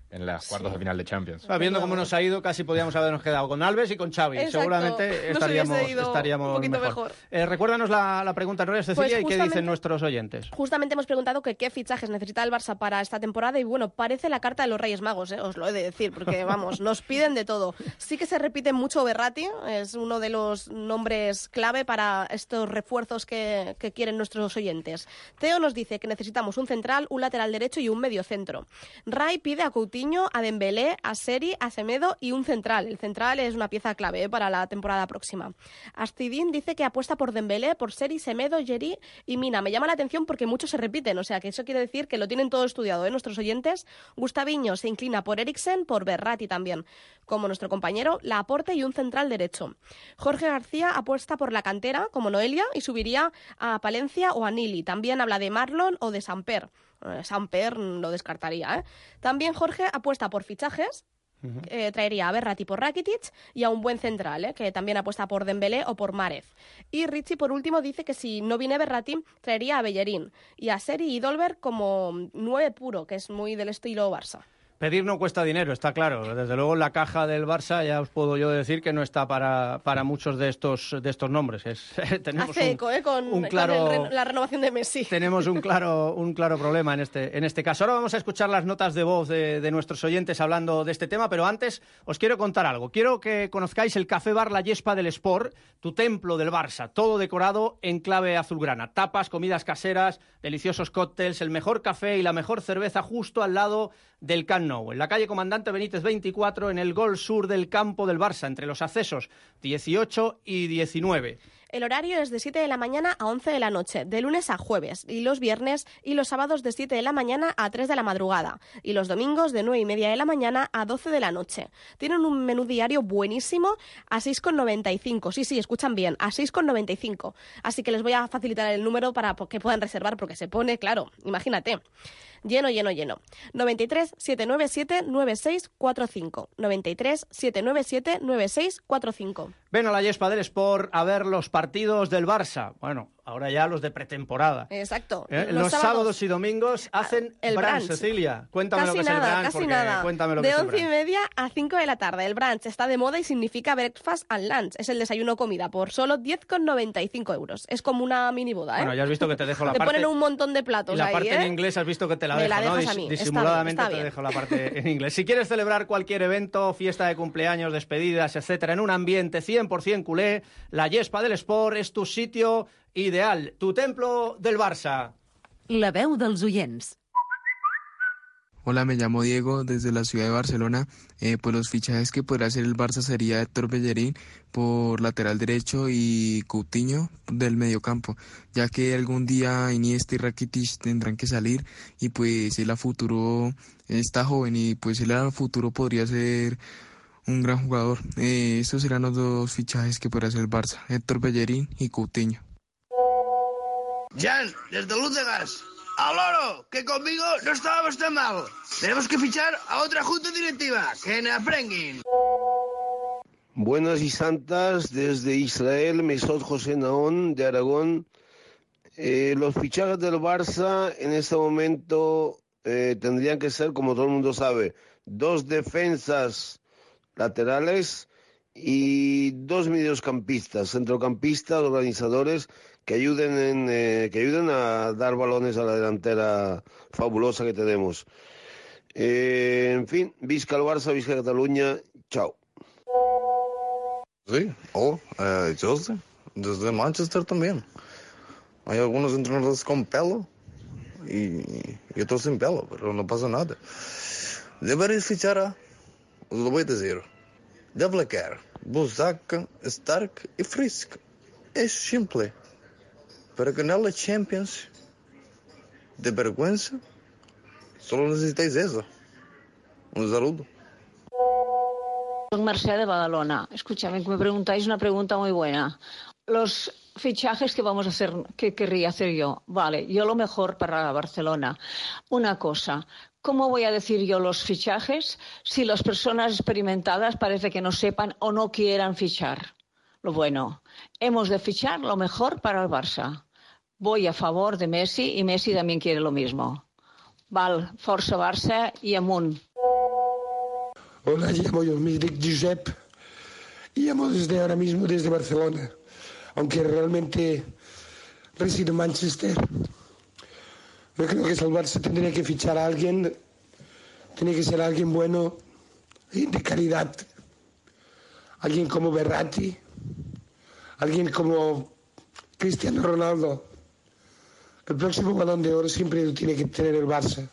en las cuartos de final de Champions. Ah, viendo cómo nos ha ido, casi podríamos habernos quedado con Alves y con Xavi. Exacto. Seguramente estaríamos, estaríamos un poquito mejor. mejor. Eh, recuérdanos la, la pregunta, Nuria Cecilia, Pues y qué dicen nuestros oyentes. Justamente hemos preguntado que qué fichajes necesita el Barça para esta temporada y bueno, parece la carta de los Reyes Magos, ¿eh? Os lo he de decir, porque vamos, nos piden de todo. Sí que se repite mucho Verratti, es uno de los nombres clave para estos refuerzos que, que quieren nuestros oyentes. Teo nos dice que necesitamos un central, un lateral derecho y un medio centro. Rai pide a Coutinho, a Dembélé, a Seri, a Semedo y un central. El central es una pieza clave ¿eh? para la temporada próxima. Astidín dice que apuesta por Dembélé, por Seri, Semedo, Yeri y Mina. Me llama la atención porque muchos se repiten, o sea que eso quiere decir que lo tienen todo estudiado, ¿eh? Nuestros oyentes. Gustaviño se inclina por Eriksen, por Verratti también, como nuestro compañero, Laporte y un central derecho. Jorge García apuesta por la cantera, como Noelia, y subiría a Palencia o a Nili. También habla de Marlon o de Samper. Eh, Samper lo descartaría, ¿eh? También Jorge apuesta por fichajes. Uh-huh. Eh, traería a Verratti por Rakitic y a un buen central, ¿eh? Que también apuesta por Dembélé o por Márez. Y Richie, por último, dice que si no viene Verratti, traería a Bellerín y a Seri y Dolberg como nueve puro, que es muy del estilo Barça. Pedir no cuesta dinero, está claro. Desde luego la caja del Barça ya os puedo yo decir que no está para, para muchos de estos de estos nombres. Es, tenemos Hace un, eco, ¿eh? con, un claro, con el re, la renovación de Messi. Tenemos un claro un claro problema en este en este caso. Ahora vamos a escuchar las notas de voz de, de nuestros oyentes hablando de este tema, pero antes os quiero contar algo. Quiero que conozcáis el Café Bar La Yespa del Sport, tu templo del Barça, todo decorado en clave azulgrana. Tapas, comidas caseras, deliciosos cócteles, el mejor café y la mejor cerveza justo al lado del Camp Nou, en la calle Comandante Benítez veinticuatro, en el gol sur del campo del Barça, entre los accesos dieciocho y diecinueve. El horario es de siete de la mañana a once de la noche, de lunes a jueves, y los viernes y los sábados de siete de la mañana a tres de la madrugada, y los domingos de nueve y media de la mañana a doce de la noche. Tienen un menú diario buenísimo a seis con noventa y cinco. Sí, sí, escuchan bien, a seis con noventa y cinco. Así que les voy a facilitar el número para que puedan reservar, porque se pone, claro, imagínate. Lleno, lleno, lleno. noventa y tres, setecientos noventa y siete, noventa y seis cuarenta y cinco. noventa y tres, setecientos noventa y siete, noventa y seis cuarenta y cinco. Ven a la Yespa del Sport a ver los partidos del Barça. Bueno, ahora ya los de pretemporada. Exacto. ¿Eh? Los, los sábados, sábados y domingos hacen el brunch, brunch. Cecilia. Cuéntame casi lo que nada, es el brunch. Casi porque nada. Cuéntame lo de que es el once y brunch. media a cinco de la tarde. El brunch está de moda y significa breakfast and lunch. Es el desayuno comida por solo diez con noventa y cinco euros. Es como una mini boda, ¿eh? Bueno, ya has visto que te dejo la te parte... Te ponen un montón de platos y la ahí, parte ¿eh? en inglés has visto que te la Me dejo, la ¿no? dejas a mí. Dis- Está disimuladamente bien, está te bien. dejo la parte en inglés. Si quieres celebrar cualquier evento, fiesta de cumpleaños, despedidas, etcétera, en un ambiente cien por ciento culé, la Yespa del Sport es tu sitio ideal, tu templo del Barça. La veu dels oients. Hola, me llamo Diego desde la ciudad de Barcelona. Eh, pues los fichajes que podrá hacer el Barça sería Héctor Bellerín por lateral derecho y Coutinho del mediocampo, ya que algún día Iniesta y Rakitic tendrán que salir y pues él a futuro está joven y pues él a futuro podría ser un gran jugador. Eh, estos serán los dos fichajes que podrá hacer el Barça, Héctor Bellerín y Coutinho. Jan, desde Luz de Gas. ¡Al oro! Que conmigo no estábamos tan mal. Tenemos que fichar a otra junta directiva. ¡Que ne aprenguin! Buenas y santas, desde Israel, Mesot José Naón, de Aragón. Eh, los fichajes del Barça en este momento eh, tendrían que ser, como todo el mundo sabe, dos defensas laterales y dos mediocampistas, centrocampistas, organizadores que ayuden en, eh, que ayuden a dar balones a la delantera fabulosa que tenemos. Eh, en fin, visca el Barça, visca Cataluña, chao. Sí, o eh, Chelsea, desde Manchester también. Hay algunos entrenadores con pelo y, y otros sin pelo, pero no pasa nada. Deberéis fichar a, os lo voy a decir, De Blacker, Busak, Stark y Frisk. Es simple. Para ganar la Champions de vergüenza, solo necesitáis eso. Un saludo. Soy Mercè de Badalona. Escúchame, que me preguntáis una pregunta muy buena. Los fichajes que vamos a hacer, que querría hacer yo. Vale, yo lo mejor para Barcelona. Una cosa, ¿cómo voy a decir yo los fichajes si las personas experimentadas parece que no sepan o no quieran fichar? Lo bueno, hemos de fichar lo mejor para el Barça. Voy a favor de Messi y Messi también quiere lo mismo. Val, força Barça i amunt. Hola, llamo yo, me dic Josep y llamo desde ahora mismo desde Barcelona, aunque realmente resido en Manchester. Yo creo que el Barça tendría que fichar a alguien, tiene que ser alguien bueno y de calidad. Alguien como Verratti, alguien como Cristiano Ronaldo. El próximo Balón de Oro siempre lo tiene que tener el Barça.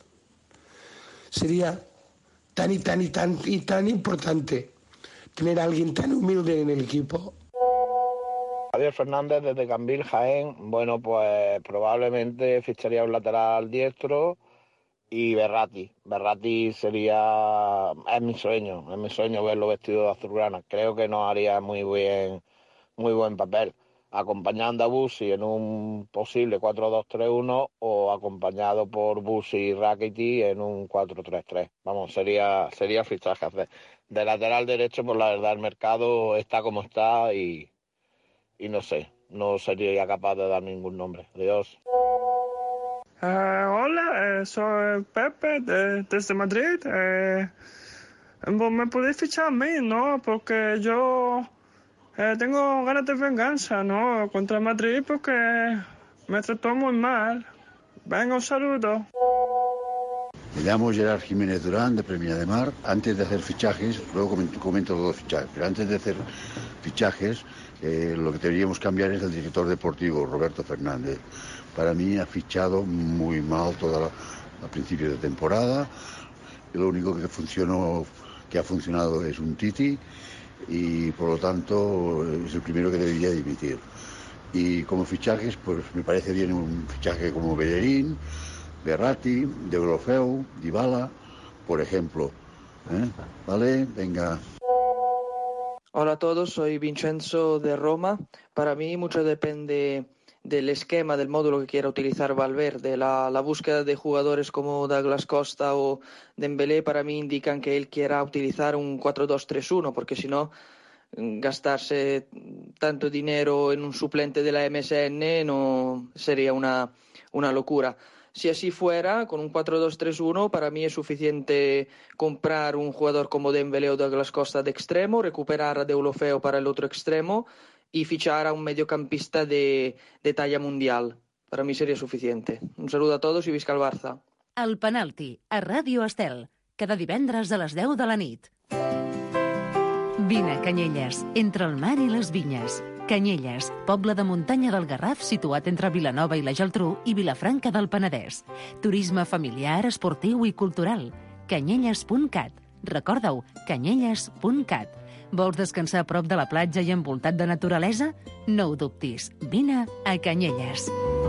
Sería tan y tan y tan y tan importante tener a alguien tan humilde en el equipo. Javier Fernández desde Cambil, Jaén. Bueno, pues probablemente ficharía un lateral diestro y Verratti. Verratti sería, es mi sueño, es mi sueño verlo vestido de azulgrana. Creo que nos haría muy bien, muy buen papel, acompañando a Bussi en un posible cuatro dos tres uno o acompañado por Bussi y Rakitic en un cuatro tres tres. Vamos, sería sería fichaje. De, de lateral derecho, pues la verdad el mercado está como está y, y no sé, no sería capaz de dar ningún nombre. Adiós. Uh, hola, eh, soy Pepe de, desde Madrid. Eh, me podéis fichar a mí, ¿no? Porque yo eh, tengo ganas de venganza, ¿no? Contra Madrid porque me trató muy mal. Venga, un saludo. Me llamo Gerard Jiménez Durán, de Premia de Mar. Antes de hacer fichajes, luego comento, comento los dos fichajes, pero antes de hacer fichajes, eh, lo que deberíamos cambiar es el director deportivo, Roberto Fernández. Para mí ha fichado muy mal toda la, a principios de temporada. Y lo único que funcionó, que ha funcionado es un Titi y por lo tanto es el primero que debería dimitir. Y como fichajes, pues me parece bien un fichaje como Bellerín, Verratti, De Deulofeu, Dybala, por ejemplo. ¿Eh? ¿Vale? Venga. Hola a todos, soy Vincenzo de Roma. Para mí mucho depende del esquema, del módulo que quiera utilizar Valverde. La, la búsqueda de jugadores como Douglas Costa o Dembélé para mí indican que él quiera utilizar un cuatro dos tres uno, porque si no, gastarse tanto dinero en un suplente de la M S N no sería una, una locura. Si así fuera, con un cuatro dos tres uno, para mí es suficiente comprar un jugador como Dembélé o Douglas Costa de extremo, recuperar a Deulofeu para el otro extremo y fichar a un mediocampista de, de talla mundial. Para mí sería suficiente. Un saludo a todos i visca el Barça. El penalti, a Ràdio Estel, cada divendres a les deu de la nit. Vine a Canyelles, entre el mar i les vinyes. Canyelles, poble de muntanya del Garraf situat entre Vilanova i la Geltrú i Vilafranca del Penedès. Turisme familiar, esportiu i cultural. canyelles punt cat. Recorda-ho, canyelles punt cat. Vols descansar a prop de la platja i envoltat de naturalesa? No ho dubtis. Vine a Canyelles.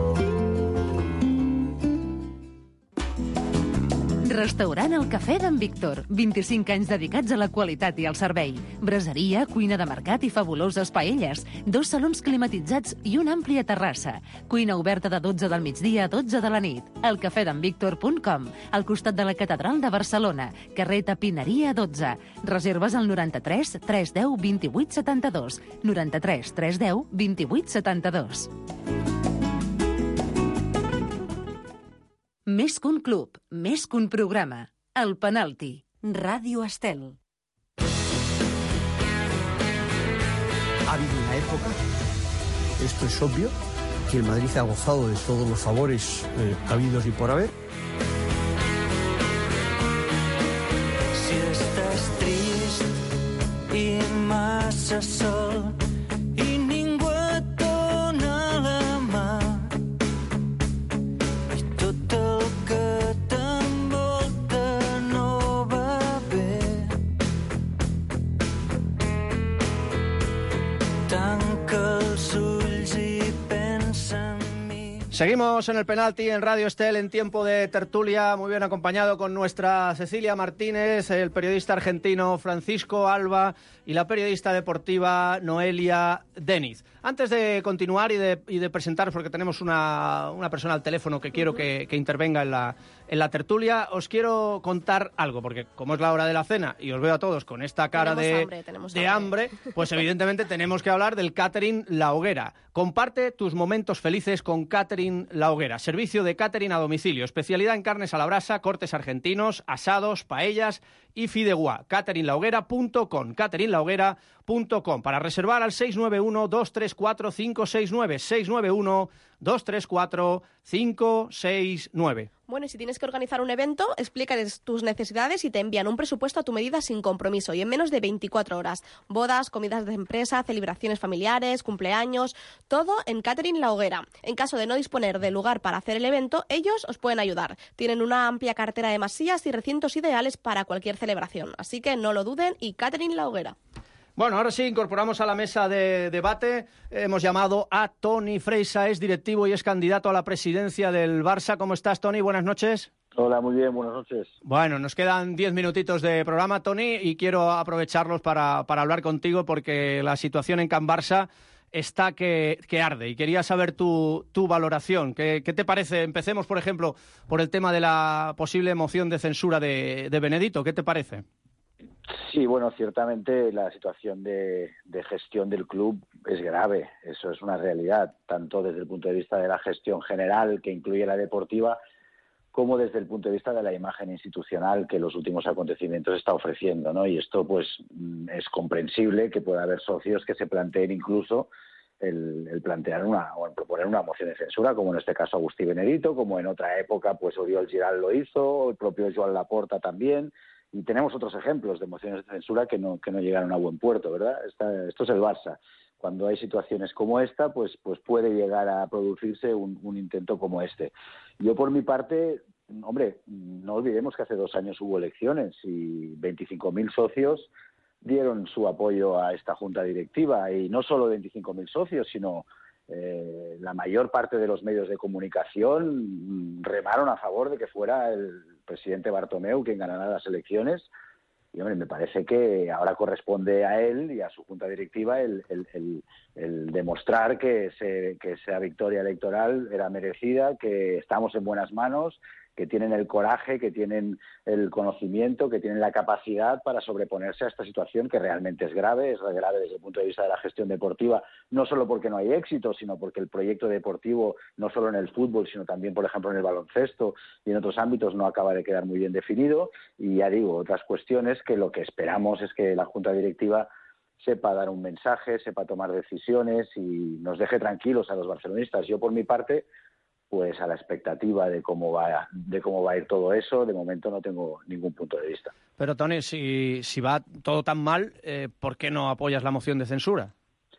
Restaurant El Cafè d'en Víctor. vint-i-cinc anys dedicats a la qualitat i al servei. Braseria, cuina de mercat i fabuloses paelles. Dos salons climatitzats i una àmplia terrassa. Cuina oberta de dotze del migdia a dotze de la nit. el cafè d'en víctor punt com, al costat de la Catedral de Barcelona. Carrer Tapineria dotze. Reserves al noranta-tres tres deu vint-i-vuit setanta-dos. noranta-tres tres deu vint-i-vuit setanta-dos. Més que un club, més que un programa. El penalti. Ràdio Estel. Ha habido una época, esto es obvio, que el Madrid ha gozado de todos los favores eh, habidos y por haber. Si estàs trist i massa sol i ningú et dona la mà i tot el que t'envolta no va bé, tanca els ulls i pensa en mi. Seguimos en el penalti en Radio Estel en tiempo de tertulia, muy bien acompañado con nuestra Cecilia Martínez, el periodista argentino Francisco Alba y la periodista deportiva Noelia Deniz. Antes de continuar y de, y de presentaros, porque tenemos una, una persona al teléfono que quiero que, que intervenga en la, en la tertulia, os quiero contar algo, porque como es la hora de la cena y os veo a todos con esta cara Tenemos de, hambre, tenemos de hambre. hambre, pues evidentemente tenemos que hablar del catering La Hoguera. Comparte tus momentos felices con Catering Catering La Hoguera. Servicio de catering a domicilio. Especialidad en carnes a la brasa, cortes argentinos, asados, paellas y fideuá. catering la hoguera punto com. catering la hoguera punto com. Para reservar al seis nueve uno, dos tres cuatro, cinco seis nueve. seis nueve uno, dos tres cuatro, cinco seis nueve. Bueno, y si tienes que organizar un evento, explícales tus necesidades y te envían un presupuesto a tu medida sin compromiso y en menos de veinticuatro horas. Bodas, comidas de empresa, celebraciones familiares, cumpleaños, todo en Catering La Hoguera. En caso de no disponer de lugar para hacer el evento, ellos os pueden ayudar. Tienen una amplia cartera de masías y recintos ideales para cualquier celebración. Así que no lo duden y Catering La Hoguera. Bueno, ahora sí, incorporamos a la mesa de debate. Hemos llamado a Toni Freixa, es directivo y es candidato a la presidencia del Barça. ¿Cómo estás, Toni? Buenas noches. Hola, muy bien, buenas noches. Bueno, nos quedan diez minutitos de programa, Toni, y quiero aprovecharlos para, para hablar contigo porque la situación en Can Barça está que, que arde y quería saber tu, tu valoración. ¿Qué, ¿Qué te parece? Empecemos, por ejemplo, por el tema de la posible moción de censura de, de Benedito. ¿Qué te parece? Sí, bueno, ciertamente la situación de, de gestión del club es grave, eso es una realidad, tanto desde el punto de vista de la gestión general, que incluye la deportiva, como desde el punto de vista de la imagen institucional que los últimos acontecimientos está ofreciendo, ¿no? Y esto, pues, es comprensible que pueda haber socios que se planteen incluso el, el plantear una, o el proponer una moción de censura, como en este caso Agustí Benedito, como en otra época, pues, Oriol Giral lo hizo, el propio Joan Laporta también. Y tenemos otros ejemplos de mociones de censura que no que no llegaron a buen puerto, ¿verdad? Esta, esto es el Barça. Cuando hay situaciones como esta, pues pues puede llegar a producirse un, un intento como este. Yo, por mi parte, hombre, no olvidemos que hace dos años hubo elecciones y veinticinco mil socios dieron su apoyo a esta junta directiva. Y no solo veinticinco mil socios, sino eh, la mayor parte de los medios de comunicación remaron a favor de que fuera el presidente Bartomeu quien ganará las elecciones. Y, hombre, me parece que ahora corresponde a él y a su junta directiva el, el, el, el demostrar que, se, que esa victoria electoral era merecida, que estamos en buenas manos, que tienen el coraje, que tienen el conocimiento, que tienen la capacidad para sobreponerse a esta situación que realmente es grave, es grave desde el punto de vista de la gestión deportiva, no solo porque no hay éxito, sino porque el proyecto deportivo, no solo en el fútbol, sino también, por ejemplo, en el baloncesto y en otros ámbitos, no acaba de quedar muy bien definido. Y ya digo, otras cuestiones que lo que esperamos es que la Junta Directiva sepa dar un mensaje, sepa tomar decisiones y nos deje tranquilos a los barcelonistas. Yo, por mi parte, pues a la expectativa de cómo va de cómo va a ir todo eso, de momento no tengo ningún punto de vista. Pero, Toni, si, si va todo tan mal, eh, ¿por qué no apoyas la moción de censura?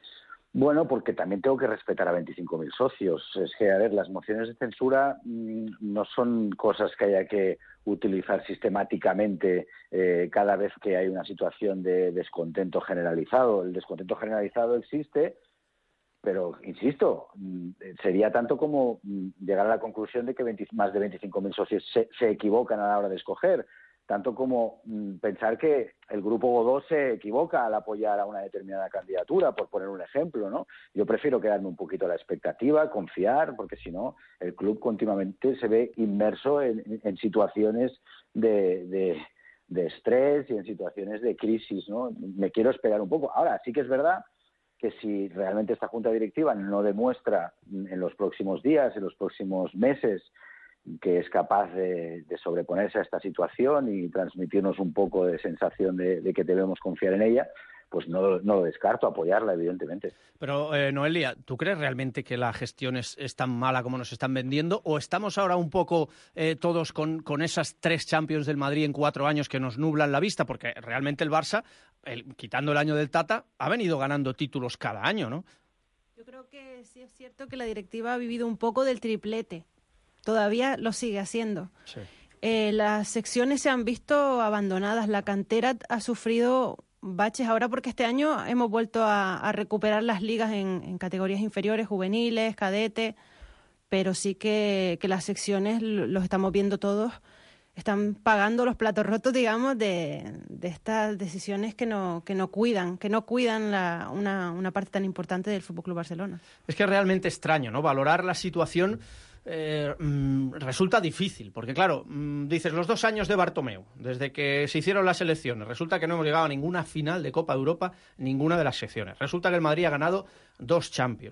Bueno, porque también tengo que respetar a veinticinco mil socios. Es que, a ver, las mociones de censura mmm, no son cosas que haya que utilizar sistemáticamente eh, cada vez que hay una situación de descontento generalizado. El descontento generalizado existe, pero, insisto, sería tanto como llegar a la conclusión de que veinte, más de veinticinco mil socios se, se equivocan a la hora de escoger, tanto como mm, pensar que el Grupo Godó se equivoca al apoyar a una determinada candidatura, por poner un ejemplo, ¿no? Yo prefiero quedarme un poquito a la expectativa, confiar, porque si no, el club continuamente se ve inmerso en, en situaciones de, de, de estrés y en situaciones de crisis, ¿no? Me quiero esperar un poco. Ahora, sí que es verdad que si realmente esta junta directiva no demuestra en los próximos días, en los próximos meses, que es capaz de, de sobreponerse a esta situación y transmitirnos un poco de sensación de, de que debemos confiar en ella, pues no, no lo descarto, apoyarla, evidentemente. Pero, eh, Noelia, ¿tú crees realmente que la gestión es, es tan mala como nos están vendiendo? ¿O estamos ahora un poco eh, todos con, con esas tres Champions del Madrid en cuatro años que nos nublan la vista? Porque realmente el Barça, el, quitando el año del Tata, ha venido ganando títulos cada año, ¿no? Yo creo que sí es cierto que la directiva ha vivido un poco del triplete. Todavía lo sigue haciendo. Sí. Eh, las secciones se han visto abandonadas. La cantera ha sufrido baches ahora porque este año hemos vuelto a, a recuperar las ligas en, en categorías inferiores, juveniles, cadete, pero sí que, que las secciones, los estamos viendo todos, están pagando los platos rotos, digamos, de, de estas decisiones que no, que no cuidan, que no cuidan la, una, una parte tan importante del F C Barcelona. Es que es realmente extraño, ¿no? Valorar la situación eh, mm, resulta difícil, porque claro, mm, dices los dos años de Bartomeu, desde que se hicieron las elecciones, resulta que no hemos llegado a ninguna final de Copa de Europa, ninguna de las secciones. Resulta que el Madrid ha ganado dos Champions.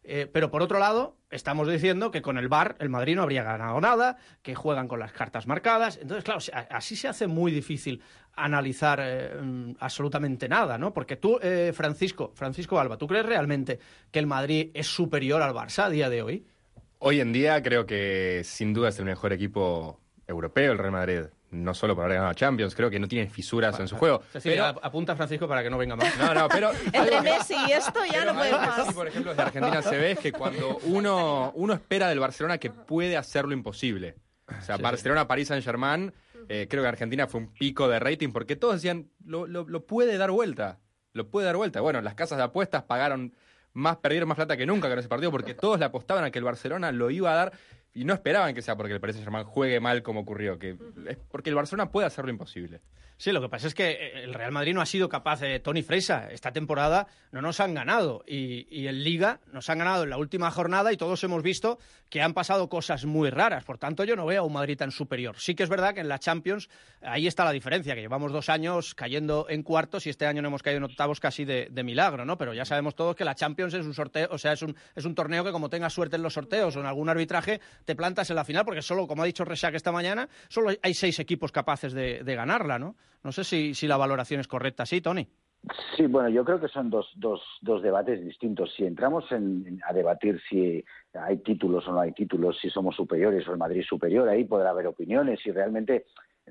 Eh, pero por otro lado, estamos diciendo que con el V A R el Madrid no habría ganado nada, que juegan con las cartas marcadas. Entonces, claro, así se hace muy difícil analizar eh, absolutamente nada, ¿no? Porque tú, eh, Francisco, Francisco Alba, ¿tú crees realmente que el Madrid es superior al Barça a día de hoy? Hoy en día creo que sin duda es el mejor equipo europeo el Real Madrid. No solo por haber ganado Champions, creo que no tiene fisuras bueno, en su juego. Cecilia, pero... apunta Francisco para que no venga más. No, no, pero... Entre Messi y esto ya pero no puede más. Sí, por ejemplo, desde Argentina se ve es que cuando uno, uno espera del Barcelona que puede hacer lo imposible. O sea, sí, Barcelona, sí. París Saint-Germain, eh, creo que Argentina fue un pico de rating porque todos decían, lo, lo, lo puede dar vuelta, lo puede dar vuelta. Bueno, las casas de apuestas pagaron más, perdieron más plata que nunca con ese partido porque todos le apostaban a que el Barcelona lo iba a dar. Y no esperaban que sea porque el Paris Saint-Germain juegue mal como ocurrió, que es porque el Barcelona puede hacer lo imposible. Sí, lo que pasa es que el Real Madrid no ha sido capaz, de Toni Freisa, esta temporada no nos han ganado y, y en Liga nos han ganado en la última jornada y todos hemos visto que han pasado cosas muy raras, por tanto yo no veo a un Madrid tan superior. Sí que es verdad que en la Champions ahí está la diferencia, que llevamos dos años cayendo en cuartos y este año no hemos caído en octavos casi de, de milagro, ¿no? Pero ya sabemos todos que la Champions es un sorteo, o sea, es un, es un torneo que como tengas suerte en los sorteos o en algún arbitraje te plantas en la final, porque solo, como ha dicho Resac esta mañana, solo hay seis equipos capaces de, de ganarla, ¿no? No sé si, si la valoración es correcta. ¿Sí, Toni? Sí, bueno, yo creo que son dos, dos, dos debates distintos. Si entramos en, en, a debatir si hay títulos o no hay títulos, si somos superiores o el Madrid superior, ahí podrá haber opiniones y realmente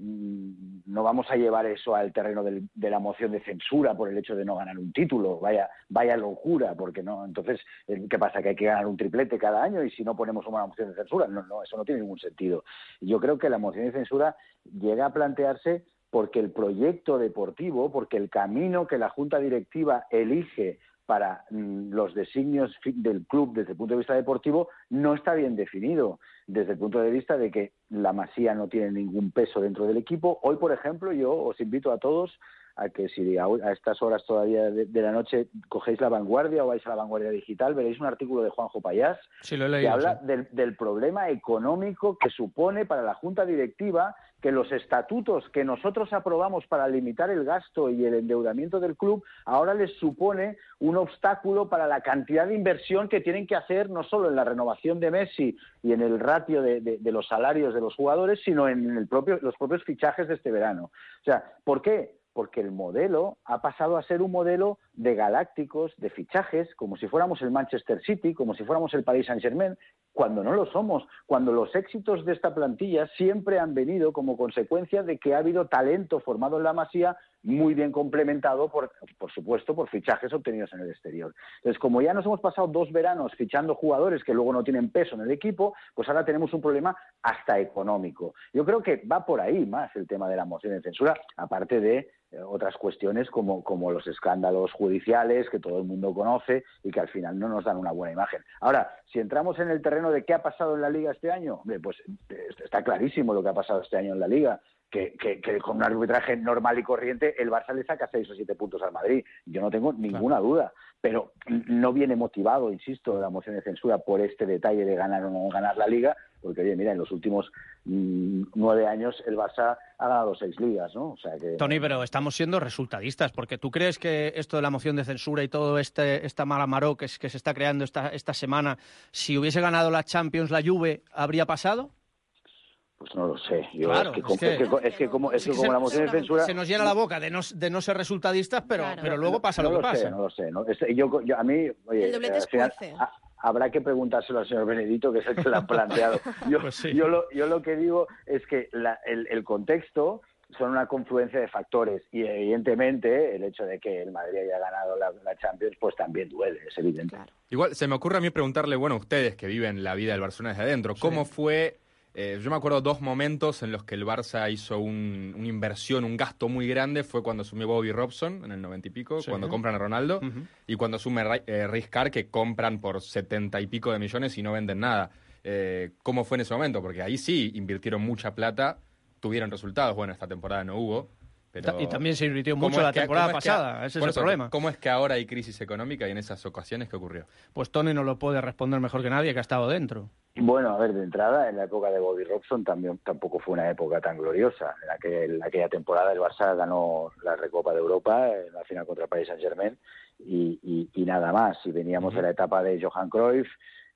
mmm, no vamos a llevar eso al terreno del, de la moción de censura por el hecho de no ganar un título. Vaya, vaya locura, porque no. Entonces, ¿qué pasa? ¿Que hay que ganar un triplete cada año y si no ponemos una moción de censura? No, no, eso no tiene ningún sentido. Yo creo que la moción de censura llega a plantearse porque el proyecto deportivo, porque el camino que la Junta Directiva elige para mm, los designios del club desde el punto de vista deportivo no está bien definido, desde el punto de vista de que la Masía no tiene ningún peso dentro del equipo. Hoy, por ejemplo, yo os invito a todos a que si a, a estas horas todavía de, de la noche cogéis La Vanguardia o vais a La Vanguardia Digital, veréis un artículo de Juanjo Payás sí, lo he leído, que habla sí. del, del problema económico que supone para la Junta Directiva que los estatutos que nosotros aprobamos para limitar el gasto y el endeudamiento del club ahora les supone un obstáculo para la cantidad de inversión que tienen que hacer no solo en la renovación de Messi y en el ratio de, de, de los salarios de los jugadores, sino en el propio, los propios fichajes de este verano. O sea, ¿por qué? Porque el modelo ha pasado a ser un modelo de galácticos, de fichajes, como si fuéramos el Manchester City, como si fuéramos el Paris Saint-Germain, cuando no lo somos, cuando los éxitos de esta plantilla siempre han venido como consecuencia de que ha habido talento formado en la Masía muy bien complementado, por, por supuesto, por fichajes obtenidos en el exterior. Entonces, como ya nos hemos pasado dos veranos fichando jugadores que luego no tienen peso en el equipo, pues ahora tenemos un problema hasta económico. Yo creo que va por ahí más el tema de la moción de censura, aparte de eh, otras cuestiones como, como los escándalos judiciales que todo el mundo conoce y que al final no nos dan una buena imagen. Ahora, si entramos en el terreno de qué ha pasado en la Liga este año, hombre, pues está clarísimo lo que ha pasado este año en la Liga. Que, que, que con un arbitraje normal y corriente el Barça le saca seis o siete puntos al Madrid. Yo no tengo ninguna claro. duda, pero no viene motivado, insisto, la moción de censura por este detalle de ganar o no ganar la Liga, porque oye, mira, en los últimos mmm, nueve años el Barça ha ganado seis ligas, ¿no? O sea que... Toni, pero estamos siendo resultadistas, porque ¿tú crees que esto de la moción de censura y todo este esta mala maró que, que se está creando esta, esta semana, si hubiese ganado la Champions la Juve, habría pasado? Pues no lo sé. Yo claro, es, que, es, que, es, que, es que como, es que como se, la moción de censura... Se nos llena la boca de no, de no ser resultadistas, pero, claro. pero luego pasa no, lo no que lo pasa. Sé, no lo sé, no lo sé. Yo, yo, a mí, oye, el doblete es final, a, habrá que preguntárselo al señor Benedito, que es el que lo ha planteado. Yo, pues sí. yo, lo, yo lo que digo es que la, el, el contexto son una confluencia de factores y evidentemente el hecho de que el Madrid haya ganado la, la Champions pues también duele, es evidente. Claro. Igual se me ocurre a mí preguntarle, bueno, ustedes que viven la vida del Barcelona desde adentro, ¿cómo sí. fue...? Eh, yo me acuerdo dos momentos en los que el Barça hizo un, una inversión, un gasto muy grande. Fue cuando asumió Bobby Robson en el noventa y pico, sí. cuando compran a Ronaldo, uh-huh. y cuando asume eh, Rijkaard, que compran por setenta y pico de millones y no venden nada. Eh, ¿Cómo fue en ese momento? Porque ahí sí invirtieron mucha plata, tuvieron resultados. Bueno, esta temporada no hubo. Pero y también se invirtió mucho la temporada que, pasada, que, ese es el eso, problema. ¿Cómo es que ahora hay crisis económica y en esas ocasiones qué ocurrió? Pues Toni no lo puede responder mejor que nadie que ha estado dentro. Bueno, a ver, de entrada, en la época de Bobby Robson también tampoco fue una época tan gloriosa. En aquel, aquella temporada el Barça ganó la Recopa de Europa en la final contra el Paris Saint-Germain y, y, y nada más. Y veníamos de la etapa de Johan Cruyff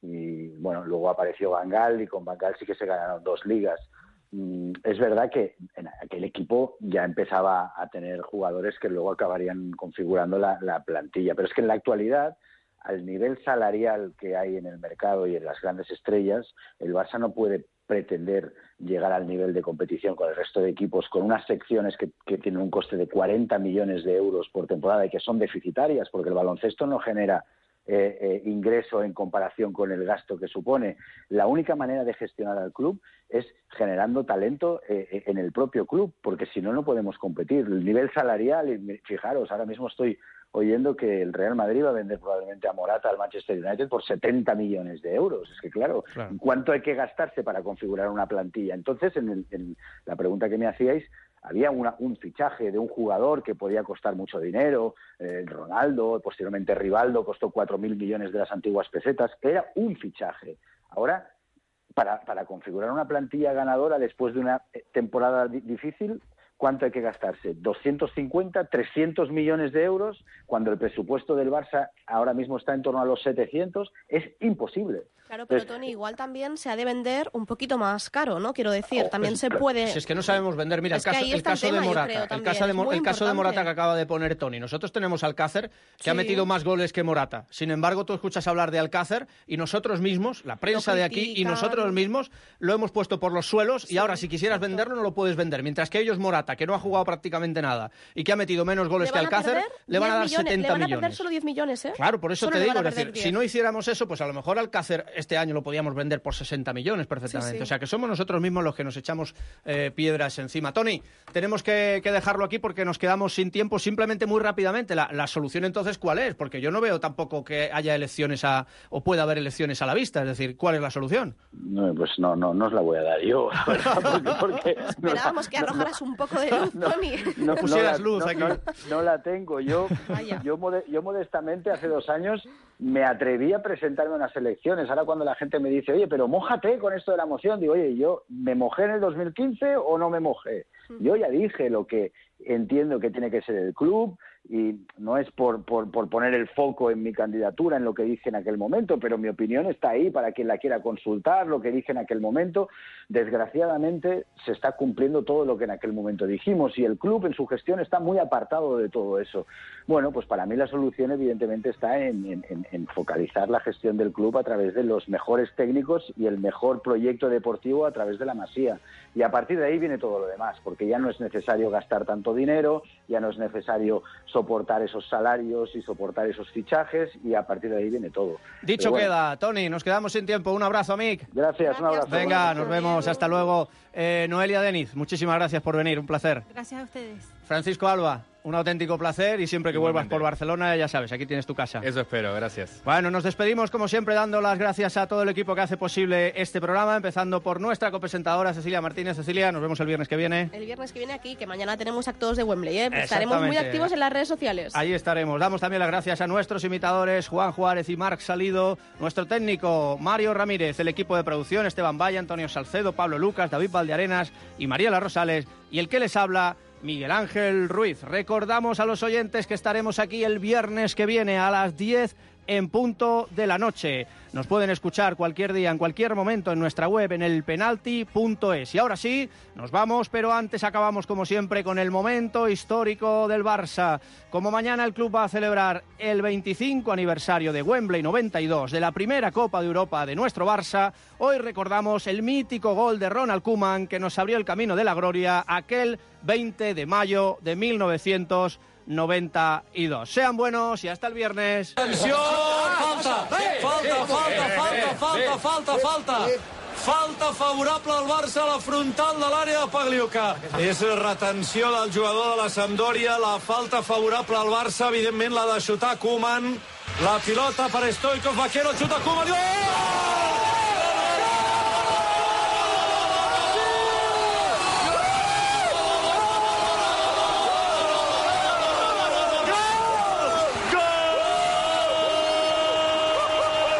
y, bueno, luego apareció Van Gaal y con Van Gaal sí que se ganaron dos ligas. Mm, es verdad que en aquel equipo ya empezaba a tener jugadores que luego acabarían configurando la, la plantilla, pero es que en la actualidad, al nivel salarial que hay en el mercado y en las grandes estrellas, el Barça no puede pretender llegar al nivel de competición con el resto de equipos, con unas secciones que, que tienen un coste de cuarenta millones de euros por temporada y que son deficitarias, porque el baloncesto no genera eh, eh, ingreso en comparación con el gasto que supone. La única manera de gestionar al club es generando talento eh, en el propio club, porque si no, no podemos competir. El nivel salarial, y fijaros, ahora mismo estoy oyendo que el Real Madrid va a vender probablemente a Morata al Manchester United por setenta millones de euros. Es que claro, claro. ¿cuánto hay que gastarse para configurar una plantilla? Entonces, en, el, en la pregunta que me hacíais, había una, un fichaje de un jugador que podía costar mucho dinero, eh, Ronaldo, posteriormente Rivaldo, costó cuatro mil millones de las antiguas pesetas, era un fichaje. Ahora, para, para configurar una plantilla ganadora después de una temporada di- difícil, ¿cuánto hay que gastarse? ¿doscientos cincuenta, trescientos millones de euros? Cuando el presupuesto del Barça ahora mismo está en torno a los setecientos, es imposible. Claro, pero Toni, igual también se ha de vender un poquito más caro, ¿no? Quiero decir, oh, también pues, se puede... Si es que no sabemos vender, mira, el caso, el caso de Morata, creo, el, caso de, el caso de Morata que acaba de poner Toni. Nosotros tenemos Alcácer, que sí. ha metido más goles que Morata. Sin embargo, tú escuchas hablar de Alcácer y nosotros mismos, la prensa de aquí y nosotros mismos, lo hemos puesto por los suelos sí, y ahora si quisieras exacto. venderlo no lo puedes vender. Mientras que ellos, Morata, que no ha jugado prácticamente nada y que ha metido menos goles que Alcácer, le van a dar millones, setenta millones. Le van a perder solo diez millones, ¿eh? Claro, por eso solo te digo, es decir, diez. Si no hiciéramos eso, pues a lo mejor Alcácer este año lo podíamos vender por sesenta millones perfectamente. Sí, sí. O sea, que somos nosotros mismos los que nos echamos eh, piedras encima. Toni, tenemos que, que dejarlo aquí porque nos quedamos sin tiempo. Simplemente muy rápidamente, la, la solución entonces, ¿cuál es? Porque yo no veo tampoco que haya elecciones a, o pueda haber elecciones a la vista. Es decir, ¿cuál es la solución? No, pues no, no, no os la voy a dar yo. porque, porque Esperábamos no, que arrojaras no, un poco de luz, no, Toni. No, no pusieras no, luz no, aquí. No, no la tengo. Yo, yo, mode, yo modestamente hace dos años me atreví a presentarme a unas elecciones. Ahora cuando la gente me dice, oye, pero mójate con esto de la moción, digo, oye, ¿yo me mojé en el dos mil quince o no me mojé? Yo ya dije lo que entiendo que tiene que ser el club y no es por, por, por poner el foco en mi candidatura, en lo que dije en aquel momento, pero mi opinión está ahí para quien la quiera consultar, lo que dije en aquel momento. Desgraciadamente se está cumpliendo todo lo que en aquel momento dijimos y el club en su gestión está muy apartado de todo eso. Bueno, pues para mí la solución evidentemente está en, en, en focalizar la gestión del club a través de los mejores técnicos y el mejor proyecto deportivo a través de la Masía. Y a partir de ahí viene todo lo demás, porque ya no es necesario gastar tanto dinero, ya no es necesario soportar esos salarios y soportar esos fichajes y a partir de ahí viene todo. Dicho bueno. queda, Toni, nos quedamos sin tiempo. Un abrazo, Mick. Gracias, gracias. Un abrazo. Venga, bueno, nos vemos. Bien. Hasta luego. Eh, Noelia Deniz, muchísimas gracias por venir. Un placer. Gracias a ustedes. Francisco Alba, un auténtico placer y siempre que Igualmente. vuelvas por Barcelona, ya sabes, aquí tienes tu casa. Eso espero, gracias. Bueno, nos despedimos como siempre dando las gracias a todo el equipo que hace posible este programa, empezando por nuestra copresentadora Cecilia Martínez. Cecilia, nos vemos el viernes que viene. El viernes que viene aquí, que mañana tenemos actos de Wembley, ¿eh? Estaremos muy activos en las redes sociales. Ahí estaremos. Damos también las gracias a nuestros imitadores Juan Juárez y Marc Salido, nuestro técnico Mario Ramírez, el equipo de producción Esteban Valle, Antonio Salcedo, Pablo Lucas, David Valdearenas y Mariela Rosales, y el que les habla, Miguel Ángel Ruiz. Recordamos a los oyentes que estaremos aquí el viernes que viene a las diez en punto de la noche. Nos pueden escuchar cualquier día, en cualquier momento, en nuestra web, en el penalti punto es. Y ahora sí, nos vamos, pero antes acabamos, como siempre, con el momento histórico del Barça. Como mañana el club va a celebrar el veinticinco aniversario de Wembley noventa y dos, de la primera Copa de Europa de nuestro Barça, hoy recordamos el mítico gol de Ronald Koeman que nos abrió el camino de la gloria aquel veinte de mayo de mil novecientos noventa y dos. Sean buenos y hasta el viernes. Atenció! Falta! Falta, falta, falta, falta, falta, falta! Falta favorable al Barça a la frontal de l'àrea de Pagliuca. És retenció del jugador de la Sampdoria. La falta favorable al Barça, evidentment, la de xutar Koeman. La pilota per Stoikov, Vaquero, xuta Koeman. Gol!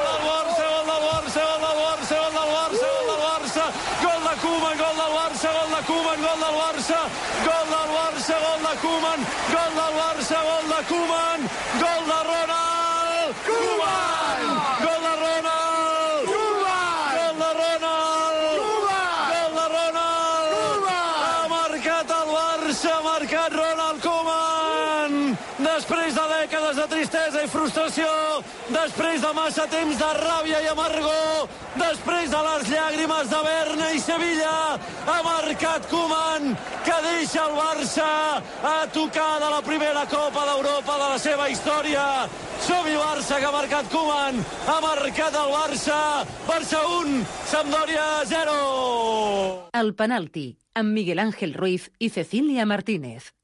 Gol de Koeman, gol del Barça, gol de de Koeman, gol del Barça, gol del Barça, gol de Koeman, gol del Barça, gol de Koeman, gol de Ronald Koeman! Gol de Ronald Koeman! Gol de Ronald Koeman! Gol de Ronald Koeman! Ha marcat el Barça, ha marcat Ronald Koeman! Després de dècades de tristesa i frustració, després de massa temps de ràbia i amargor, després de les llàgrimes de Berna i Sevilla, ha marcat Koeman, que deixa el Barça a tocar de la primera Copa d'Europa de la seva història. Som-hi, Barça, que ha marcat Koeman, ha marcat el Barça, Barça un, Sampdoria zero. El penalti, amb Miguel Ángel Ruiz i Cecília Martínez.